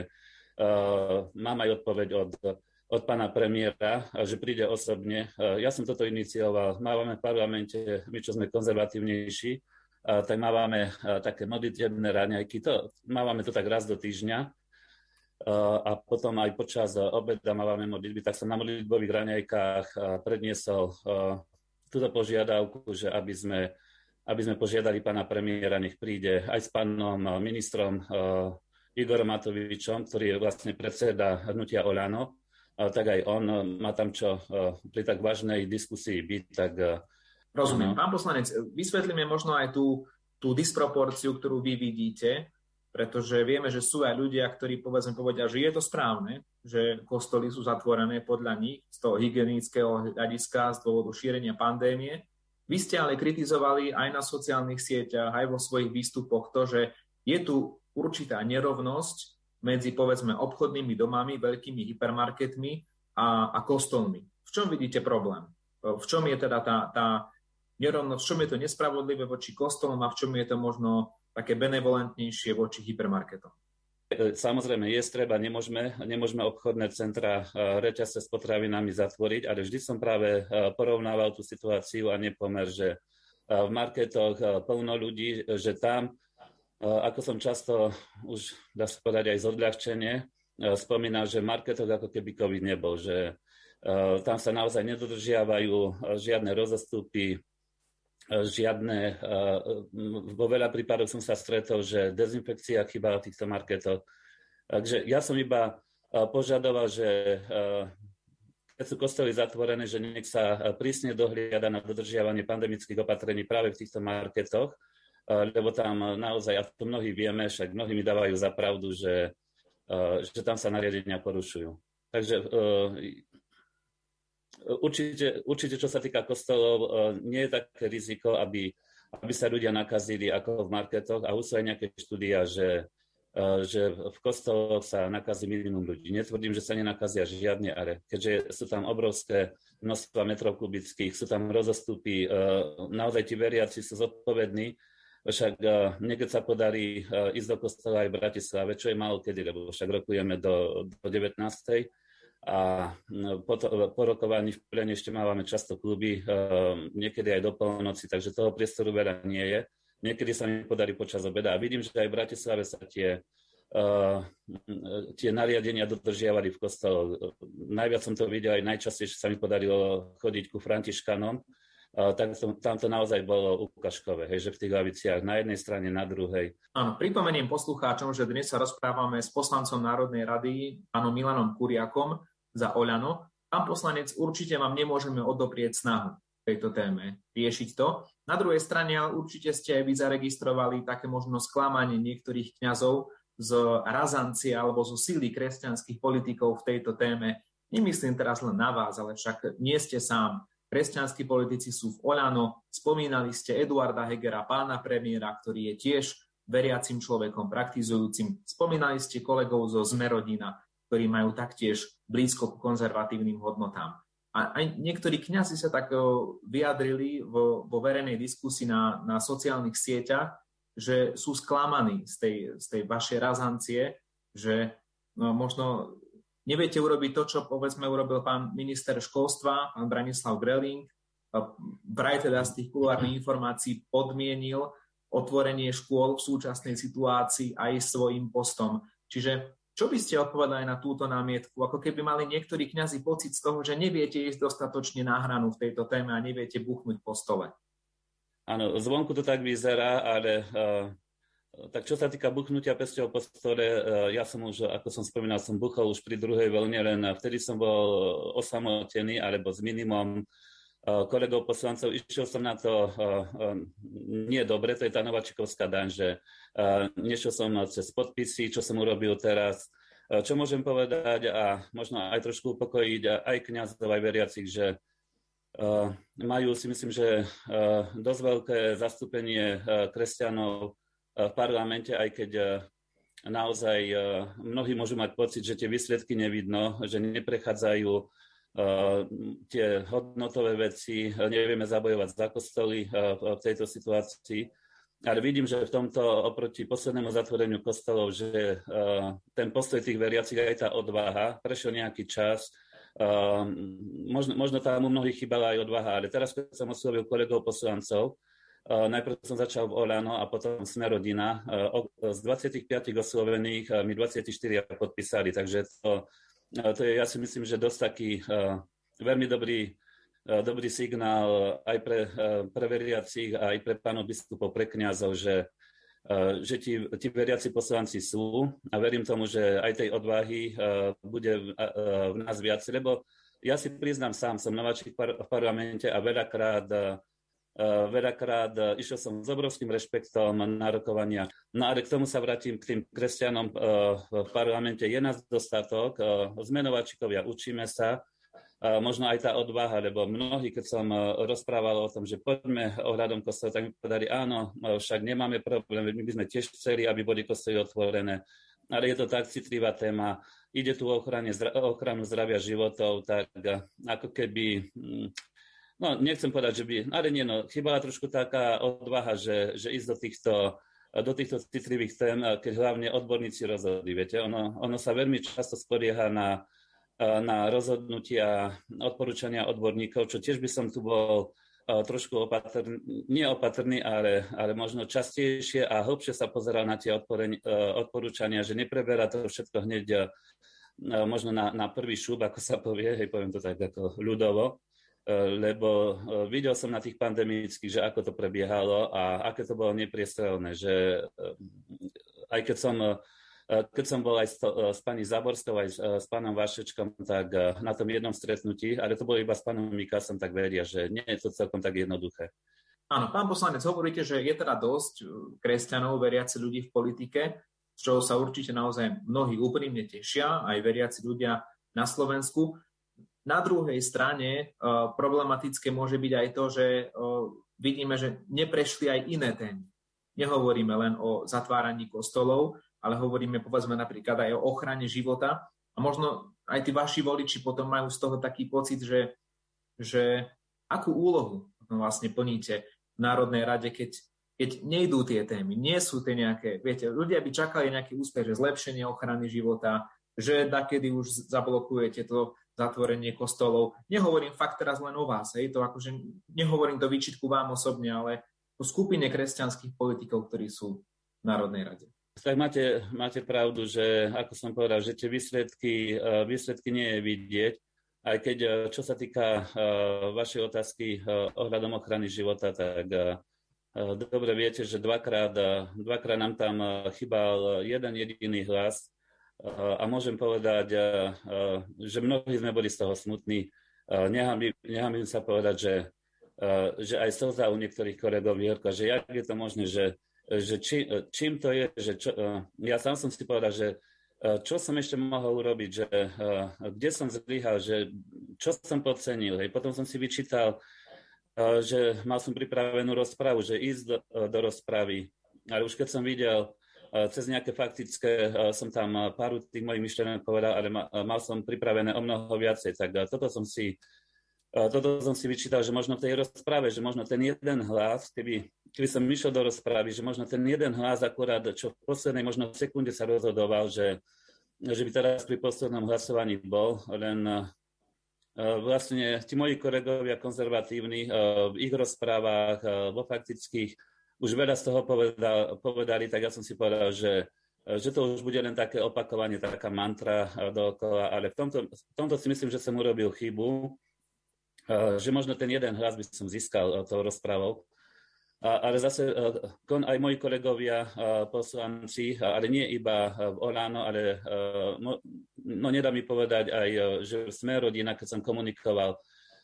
mám aj odpoveď od pána premiéra, že príde osobne. Ja som toto inicioval. Mávame v parlamente, my čo sme konzervatívnejší, tak mávame také modlitebné raňajky. Mávame to tak raz do týždňa. A potom aj počas obeda mávame modlitby, tak som na modlitbových raňajkách predniesol túto požiadavku, že aby sme požiadali pána premiéra, nech príde aj s pánom ministrom Igorom Matovičom, ktorý je vlastne predseda hnutia Olano, tak aj on má tam čo pri tak vážnej diskusii byť. Tak, rozumiem. Pán poslanec, vysvetlíme možno aj tú disproporciu, ktorú vy vidíte, pretože vieme, že sú aj ľudia, ktorí povedia, že je to správne, že kostoly sú zatvorené podľa nich z toho hygienického hľadiska z dôvodu šírenia pandémie. Vy ste ale kritizovali aj na sociálnych sieťach, aj vo svojich výstupoch to, že je tu určitá nerovnosť medzi, povedzme, obchodnými domami, veľkými hypermarketmi a kostolmi. V čom vidíte problém? V čom je teda tá nerovnosť, v čom je to nespravodlivé voči kostolom a v čom je to možno také benevolentnejšie voči hypermarketom? Samozrejme, treba, nemôžeme obchodné centra reťazce s potravinami zatvoriť, ale vždy som práve porovnával tú situáciu a nepomer, že v marketoch plno ľudí, že tam, ako som často už, dá sa povedať aj zodľahčenie, spomínal, že v marketoch ako keby COVID nebol, že tam sa naozaj nedodržiavajú žiadne rozostupy, vo veľa prípadoch som sa stretol, že dezinfekcia chýba v týchto marketoch. Takže ja som iba požadoval, že keď sú kostoly zatvorené, že nech sa prísne dohliada na dodržiavanie pandemických opatrení práve v týchto marketoch, lebo tam naozaj, a to mnohí vieme, však mnohí mi dávajú za pravdu, že tam sa nariadenia porušujú. Takže Určite, čo sa týka kostolov, nie je také riziko, aby sa ľudia nakazili ako v marketoch a už sú aj nejaké štúdia, že že v kostoloch sa nakazí minimum ľudí. Netvrdím, že sa nenakazia žiadne, ale keďže sú tam obrovské množstva metrov kubických, sú tam rozostupy, naozaj tí veriaci sú zodpovední, však niekedy sa podarí ísť do kostola aj v Bratislave, čo je málo kedy, lebo však rokujeme do 19. A po rokovaní v pléne ešte mávame často kluby, niekedy aj do polnoci, takže toho priestoru veľa nie je. Niekedy sa mi podarí počas obeda a vidím, že aj v Bratislave sa tie nariadenia dodržiavali v kostoloch. Najviac som to videl, aj najčastejšie sa mi podarilo chodiť ku františkanom, tak tam to naozaj bolo ukážkové, že v tých laviciach na jednej strane, na druhej. Áno, pripomeniem poslucháčom, že dnes sa rozprávame s poslancom Národnej rady, pánom Milanom Kuriakom za Oľano. Pán poslanec, určite vám nemôžeme odoprieť snahu tejto téme riešiť to. Na druhej strane, ale určite ste aj vy zaregistrovali také možno sklamanie niektorých kňazov z razancie alebo zo síly kresťanských politikov v tejto téme. Nemyslím teraz len na vás, ale však nie ste sám. Kresťanskí politici sú v Oľano. Spomínali ste Eduarda Hegera, pána premiéra, ktorý je tiež veriacim človekom, praktizujúcim. Spomínali ste kolegov zo Zmerodina, ktorí majú taktiež blízko k konzervatívnym hodnotám. A aj niektorí kňazi sa tak vyjadrili vo verejnej diskusii na sociálnych sieťach, že sú sklamaní z tej vašej razancie, že možno neviete urobiť to, čo povedzme urobil pán minister školstva, pán Branislav Greling. Vraj teda z tých kulárnych informácií podmienil otvorenie škôl v súčasnej situácii aj svojím postom. Čiže čo by ste odpovedali na túto námietku? Ako keby mali niektorí kňazi pocit z toho, že neviete ísť dostatočne na hranu v tejto téme a neviete buchnúť po stole. Áno, zvonku to tak vyzerá, ale tak čo sa týka buchnutia pesťou po stole, ja som už, ako som spomínal, som buchol už pri druhej vlne, len vtedy som bol osamotený alebo s minimum kolegov poslancov. Išiel som na to nie dobre, to je tá nováčikovská daň, že nešiel som cez podpisy, čo som urobil teraz. Čo môžem povedať a možno aj trošku upokojiť aj kňazov, aj veriacich, že majú si myslím, že dosť veľké zastúpenie kresťanov v parlamente, aj keď naozaj mnohí môžu mať pocit, že tie výsledky nevidno, že neprechádzajú tie hodnotové veci, nevieme zabojovať za kostoly v tejto situácii. Ale vidím, že v tomto oproti poslednému zatvoreniu kostolov, že ten postoj tých veriacich, aj tá odvaha, prešiel nejaký čas, možno tam u mnohých chýbala aj odvaha, ale teraz, keď som oslovil kolegov poslancov, najprv som začal v Oľano a potom Smerodina, z 25 oslovených mi 24 podpísali, takže to je, ja si myslím, že dosť taký veľmi dobrý signál aj pre veriacich, aj pre pánov biskupov, pre kňazov, že tí veriaci poslanci sú a verím tomu, že aj tej odvahy bude v nás viac, lebo ja si priznám sám, som nováčik v parlamente a veľakrát išiel som s obrovským rešpektom na rokovania. No ale k tomu sa vrátim k tým kresťanom v parlamente. Je nás dostatok, sme nováčikovia, učíme sa, možno aj tá odvaha, lebo mnohí, keď som rozprával o tom, že poďme ohľadom kostola, tak mi povedali, áno, však nemáme problém, my by sme tiež chceli, aby boli kostoly otvorené, ale je to tak citlivá téma, ide tu o ochranu zdravia životov, tak ako keby... No, nechcem povedať, že by... Ale nie, chýbala trošku taká odvaha, že ísť do týchto citlivých tém, keď hlavne odborníci rozhodli. Viete, ono sa veľmi často spolieha na rozhodnutia, odporúčania odborníkov, čo tiež by som tu bol trošku neopatrný, ale možno častejšie a hlbšie sa pozeral na tie odporúčania, že nepreberá to všetko hneď možno na prvý šup, ako sa povie, poviem to tak ako ľudovo, lebo videl som na tých pandemických, že ako to prebiehalo a aké to bolo nepriestrelné, že aj keď som bol aj s pani Záborskou, aj s pánom Vašečkom, tak na tom jednom stretnutí, ale to bolo iba s pánom Mikasom, tak veria, že nie je to celkom tak jednoduché. Áno, pán poslanec, hovoríte, že je teda dosť kresťanov, veriaci ľudí v politike, z čoho sa určite naozaj mnohí úprimne tešia, aj veriaci ľudia na Slovensku. Na druhej strane problematické môže byť aj to, že vidíme, že neprešli aj iné témy. Nehovoríme len o zatváraní kostolov, ale hovoríme povedzme napríklad aj o ochrane života. A možno aj tí vaši voliči potom majú z toho taký pocit, že akú úlohu vlastne plníte v Národnej rade, keď nejdú tie témy, nie sú tie nejaké, viete, ľudia by čakali nejaký úspech, že zlepšenie ochrany života, že dakedy už zablokujete to zatvorenie kostolov. Nehovorím fakt teraz len o vás, to akože nehovorím to výčitku vám osobne, ale o skupine kresťanských politikov, ktorí sú v Národnej rade. Tak máte pravdu, že ako som povedal, že tie výsledky nie je vidieť, aj keď čo sa týka vašej otázky ohľadom ochrany života, tak dobre viete, že dvakrát nám tam chýbal jeden jediný hlas a môžem povedať, že mnohí sme boli z toho smutní. Nechám sa povedať, že aj slza u niektorých kolegov vyhorka, že jak je to možné, že čím to je, ja sám som si povedal, že čo som ešte mohol urobiť, že kde som zlyhal, že čo som podcenil. Potom som si vyčítal, že mal som pripravenú rozpravu, že ísť do rozpravy. Ale už keď som videl cez nejaké faktické, som tam pár tých mojich myšlienok povedal, ale mal som pripravené o mnoho viacej. Tak toto som si vyčítal, že možno v tej rozprave, že možno ten jeden hlas, keby som išiel do rozpravy, že možno ten jeden hlas akurát, čo v poslednej možno sekunde sa rozhodoval, že by teraz pri poslednom hlasovaní bol, len vlastne tí moji kolegovia konzervatívni v ich rozprávach, vo faktických, už veľa z toho povedali, tak ja som si povedal, že to už bude len také opakovanie, taká mantra dookola, ale v tomto si myslím, že som urobil chybu, že možno ten jeden hlas by som získal tou rozprávou. Ale zase aj moji kolegovia poslanci, ale nie iba v Olano, ale nedá mi povedať aj, že Sme rodina, keď som komunikoval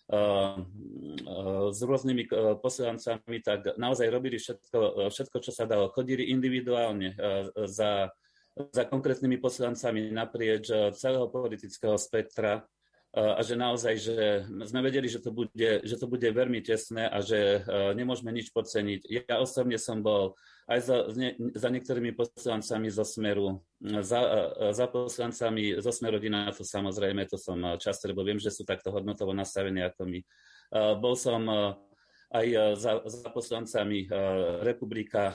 s rôznymi poslancami, tak naozaj robili všetko, čo sa dalo. Chodili individuálne za konkrétnymi poslancami naprieč celého politického spektra a že naozaj, že sme vedeli, že to bude veľmi tesné a že nemôžeme nič podceniť. Ja osobne som bol aj za niektorými poslancami zo Smeru, za poslancami zo Sme rodina, to samozrejme, to som často, lebo viem, že sú takto hodnotovo nastavení ako my. Bol som aj za poslancami Republika,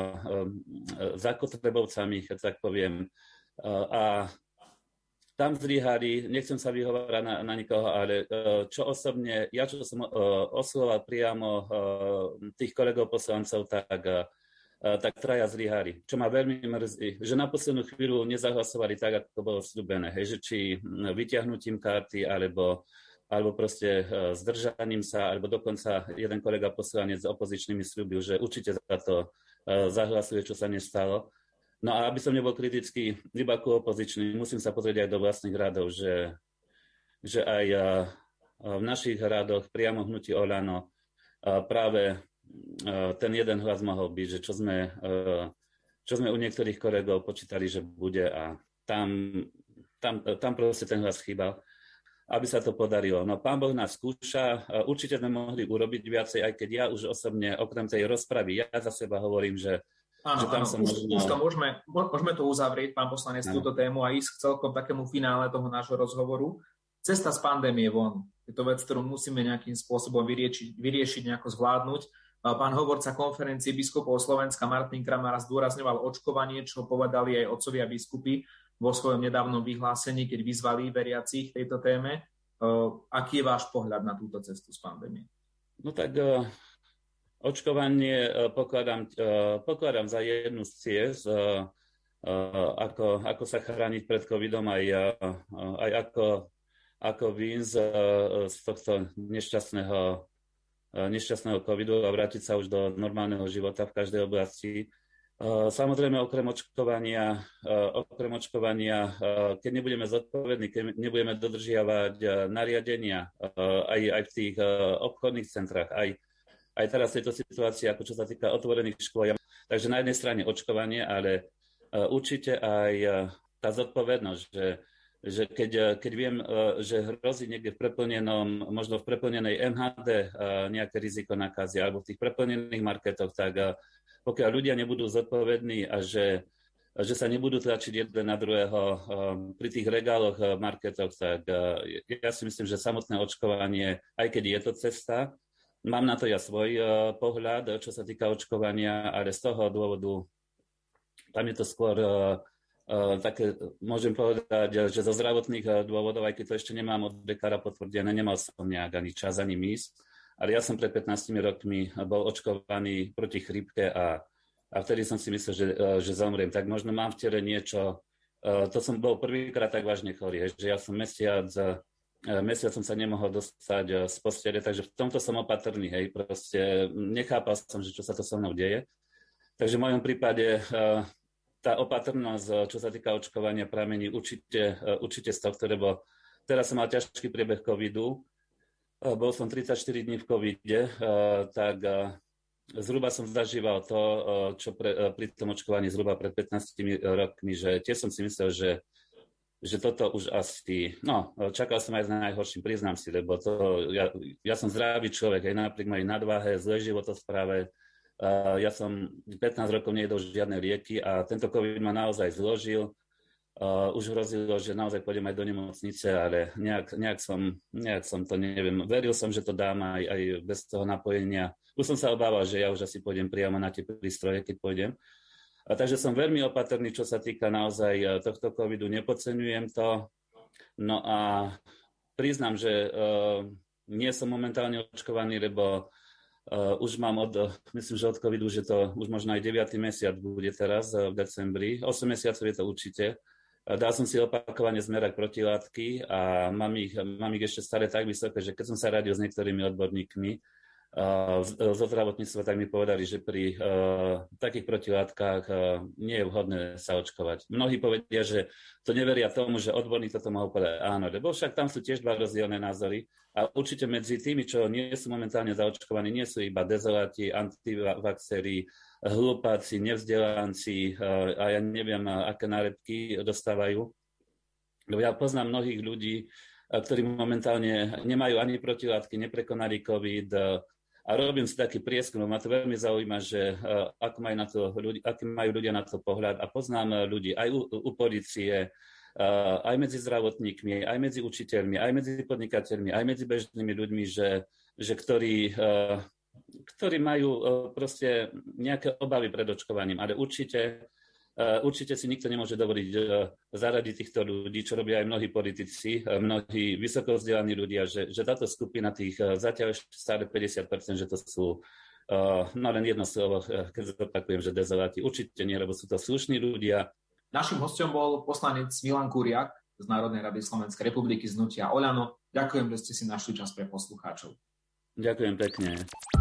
za Kotrebovcami, keď tak poviem. A tam zlyhali, nechcem sa vyhovárať na nikoho, ale čo osobne, ja čo som oslovoval priamo tých kolegov poslancov, tak traja zlyhali. Čo ma veľmi mrzí, že na poslednú chvíľu nezahlasovali tak, ako bolo sľúbené. Že či vyťahnutím karty, alebo proste zdržaním sa, alebo dokonca jeden kolega poslanec s opozičnými sľúbil, že určite za to zahlasuje, čo sa nestalo. No a aby som nebol kritický iba ku opozičným, musím sa pozrieť aj do vlastných radov, že aj v našich radoch priamo v hnutí Olano práve ten jeden hlas mohol byť, že čo sme u niektorých kolegov počítali, že bude a tam proste ten hlas chýbal, aby sa to podarilo. No Pán Boh nás skúša, určite sme mohli urobiť viacej, aj keď ja už osobne, okrem tej rozpravy, ja za seba hovorím, že Áno, môžeme to uzavrieť, pán poslanec, túto tému a ísť k celkom takému finále toho nášho rozhovoru. Cesta z pandémie von. Je to vec, ktorú musíme nejakým spôsobom vyriešiť, nejako zvládnuť. Pán hovorca konferencie biskupov Slovenska Martin Kramara zdôrazňoval očkovanie, čo povedali aj otcovia biskupy vo svojom nedávnom vyhlásení, keď vyzvali veriacich tejto téme. Aký je váš pohľad na túto cestu z pandémie? No tak očkovanie pokladám za jednu z ciest, ako sa chrániť pred covidom, aj ako výjsť z tohto nešťastného covidu a vrátiť sa už do normálneho života v každej oblasti. Samozrejme, okrem očkovania, keď nebudeme zodpovední, keď nebudeme dodržiavať nariadenia aj v tých obchodných centrách, aj teraz v tejto situácii, ako čo sa týka otvorených škôl. Takže na jednej strane očkovanie, ale určite aj tá zodpovednosť, že keď viem, že hrozí niekde možno v preplnenej MHD nejaké riziko nákazy alebo v tých preplnených marketoch, tak pokiaľ ľudia nebudú zodpovední a že že sa nebudú tlačiť jeden na druhého pri tých regáloch v marketoch, tak ja si myslím, že samotné očkovanie, aj keď je to cesta, mám na to ja svoj pohľad, čo sa týka očkovania, ale z toho dôvodu tam je to skôr také, môžem povedať, že zo zdravotných dôvodov, aj keď to ešte nemám od lekára potvrdené, nemal som nejak ani čas, ani ísť, ale ja som pred 15 rokmi bol očkovaný proti chrípke a vtedy som si myslel, že zomriem. Tak možno mám v tele niečo, to som bol prvýkrát tak vážne chorý, že ja som mesiac som sa nemohol dostať z postele, takže v tomto som opatrný, hej, proste nechápal som, že čo sa to so mnou deje. Takže v mojom prípade tá opatrnosť, čo sa týka očkovania, pramení určite z tohto, lebo teraz som mal ťažký priebeh covidu, bol som 34 dní v covide, tak zhruba som zažíval to, čo pri tom očkovaní zhruba pred 15 rokmi, že tiež som si myslel, že toto už asi, čakal som aj s najhorším, priznám si, lebo ja som zdravý človek, aj napriek mojej nadváhe, zlej životospráve, ja som 15 rokov nejedol žiadne lieky a tento COVID ma naozaj zložil. Už hrozilo, že naozaj pôjdem aj do nemocnice, ale nejak som to neviem. Veril som, že to dám aj bez toho napojenia. Už som sa obával, že ja už asi pôjdem priamo na tie prístroje, keď pôjdem. Takže som veľmi opatrný, čo sa týka naozaj tohto covidu. Nepodceňujem to. No a priznám, že nie som momentálne očkovaný, lebo už mám myslím, že od covidu, že to už možno aj 9. mesiac bude teraz v decembri. 8 mesiacov je to určite. Dal som si opakovane zmerať protilátky a mám ich ešte stále tak vysoké, že keď som sa radil s niektorými odborníkmi zo zdravotníctva, tak mi povedali, že pri takých protilátkach nie je vhodné sa očkovať. Mnohí povedia, že to neveria tomu, že odborník toto mohol povedať áno, lebo však tam sú tiež dva rozdielne názory a určite medzi tými, čo nie sú momentálne zaočkovaní, nie sú iba dezoláti, antivaxeri, hlupáci, nevzdelanci a ja neviem, aké nálepky dostávajú. Lebo ja poznám mnohých ľudí, ktorí momentálne nemajú ani protilátky, neprekonali COVID a robím si taký prieskum, ma to veľmi zaujíma, že aký majú ľudia na to pohľad a poznám ľudí aj u polície, aj medzi zdravotníkmi, aj medzi učiteľmi, aj medzi podnikateľmi, aj medzi bežnými ľuďmi, že ktorí majú proste nejaké obavy pred očkovaním, ale určite si nikto nemôže dovoliť zaradiť týchto ľudí, čo robia aj mnohí politici, mnohí vysoko vzdelaní ľudia, že táto skupina tých zatiaľ ešte stále 50%, že to sú len jedno slovo, keď zopakujem, že dezoláti. Určite nie, lebo sú to slušní ľudia. Naším hosťom bol poslanec Milan Kuriak z Národnej rady Slovenskej republiky z hnutia Oľano. Ďakujem, že ste si našli čas pre poslucháčov. Ďakujem pekne.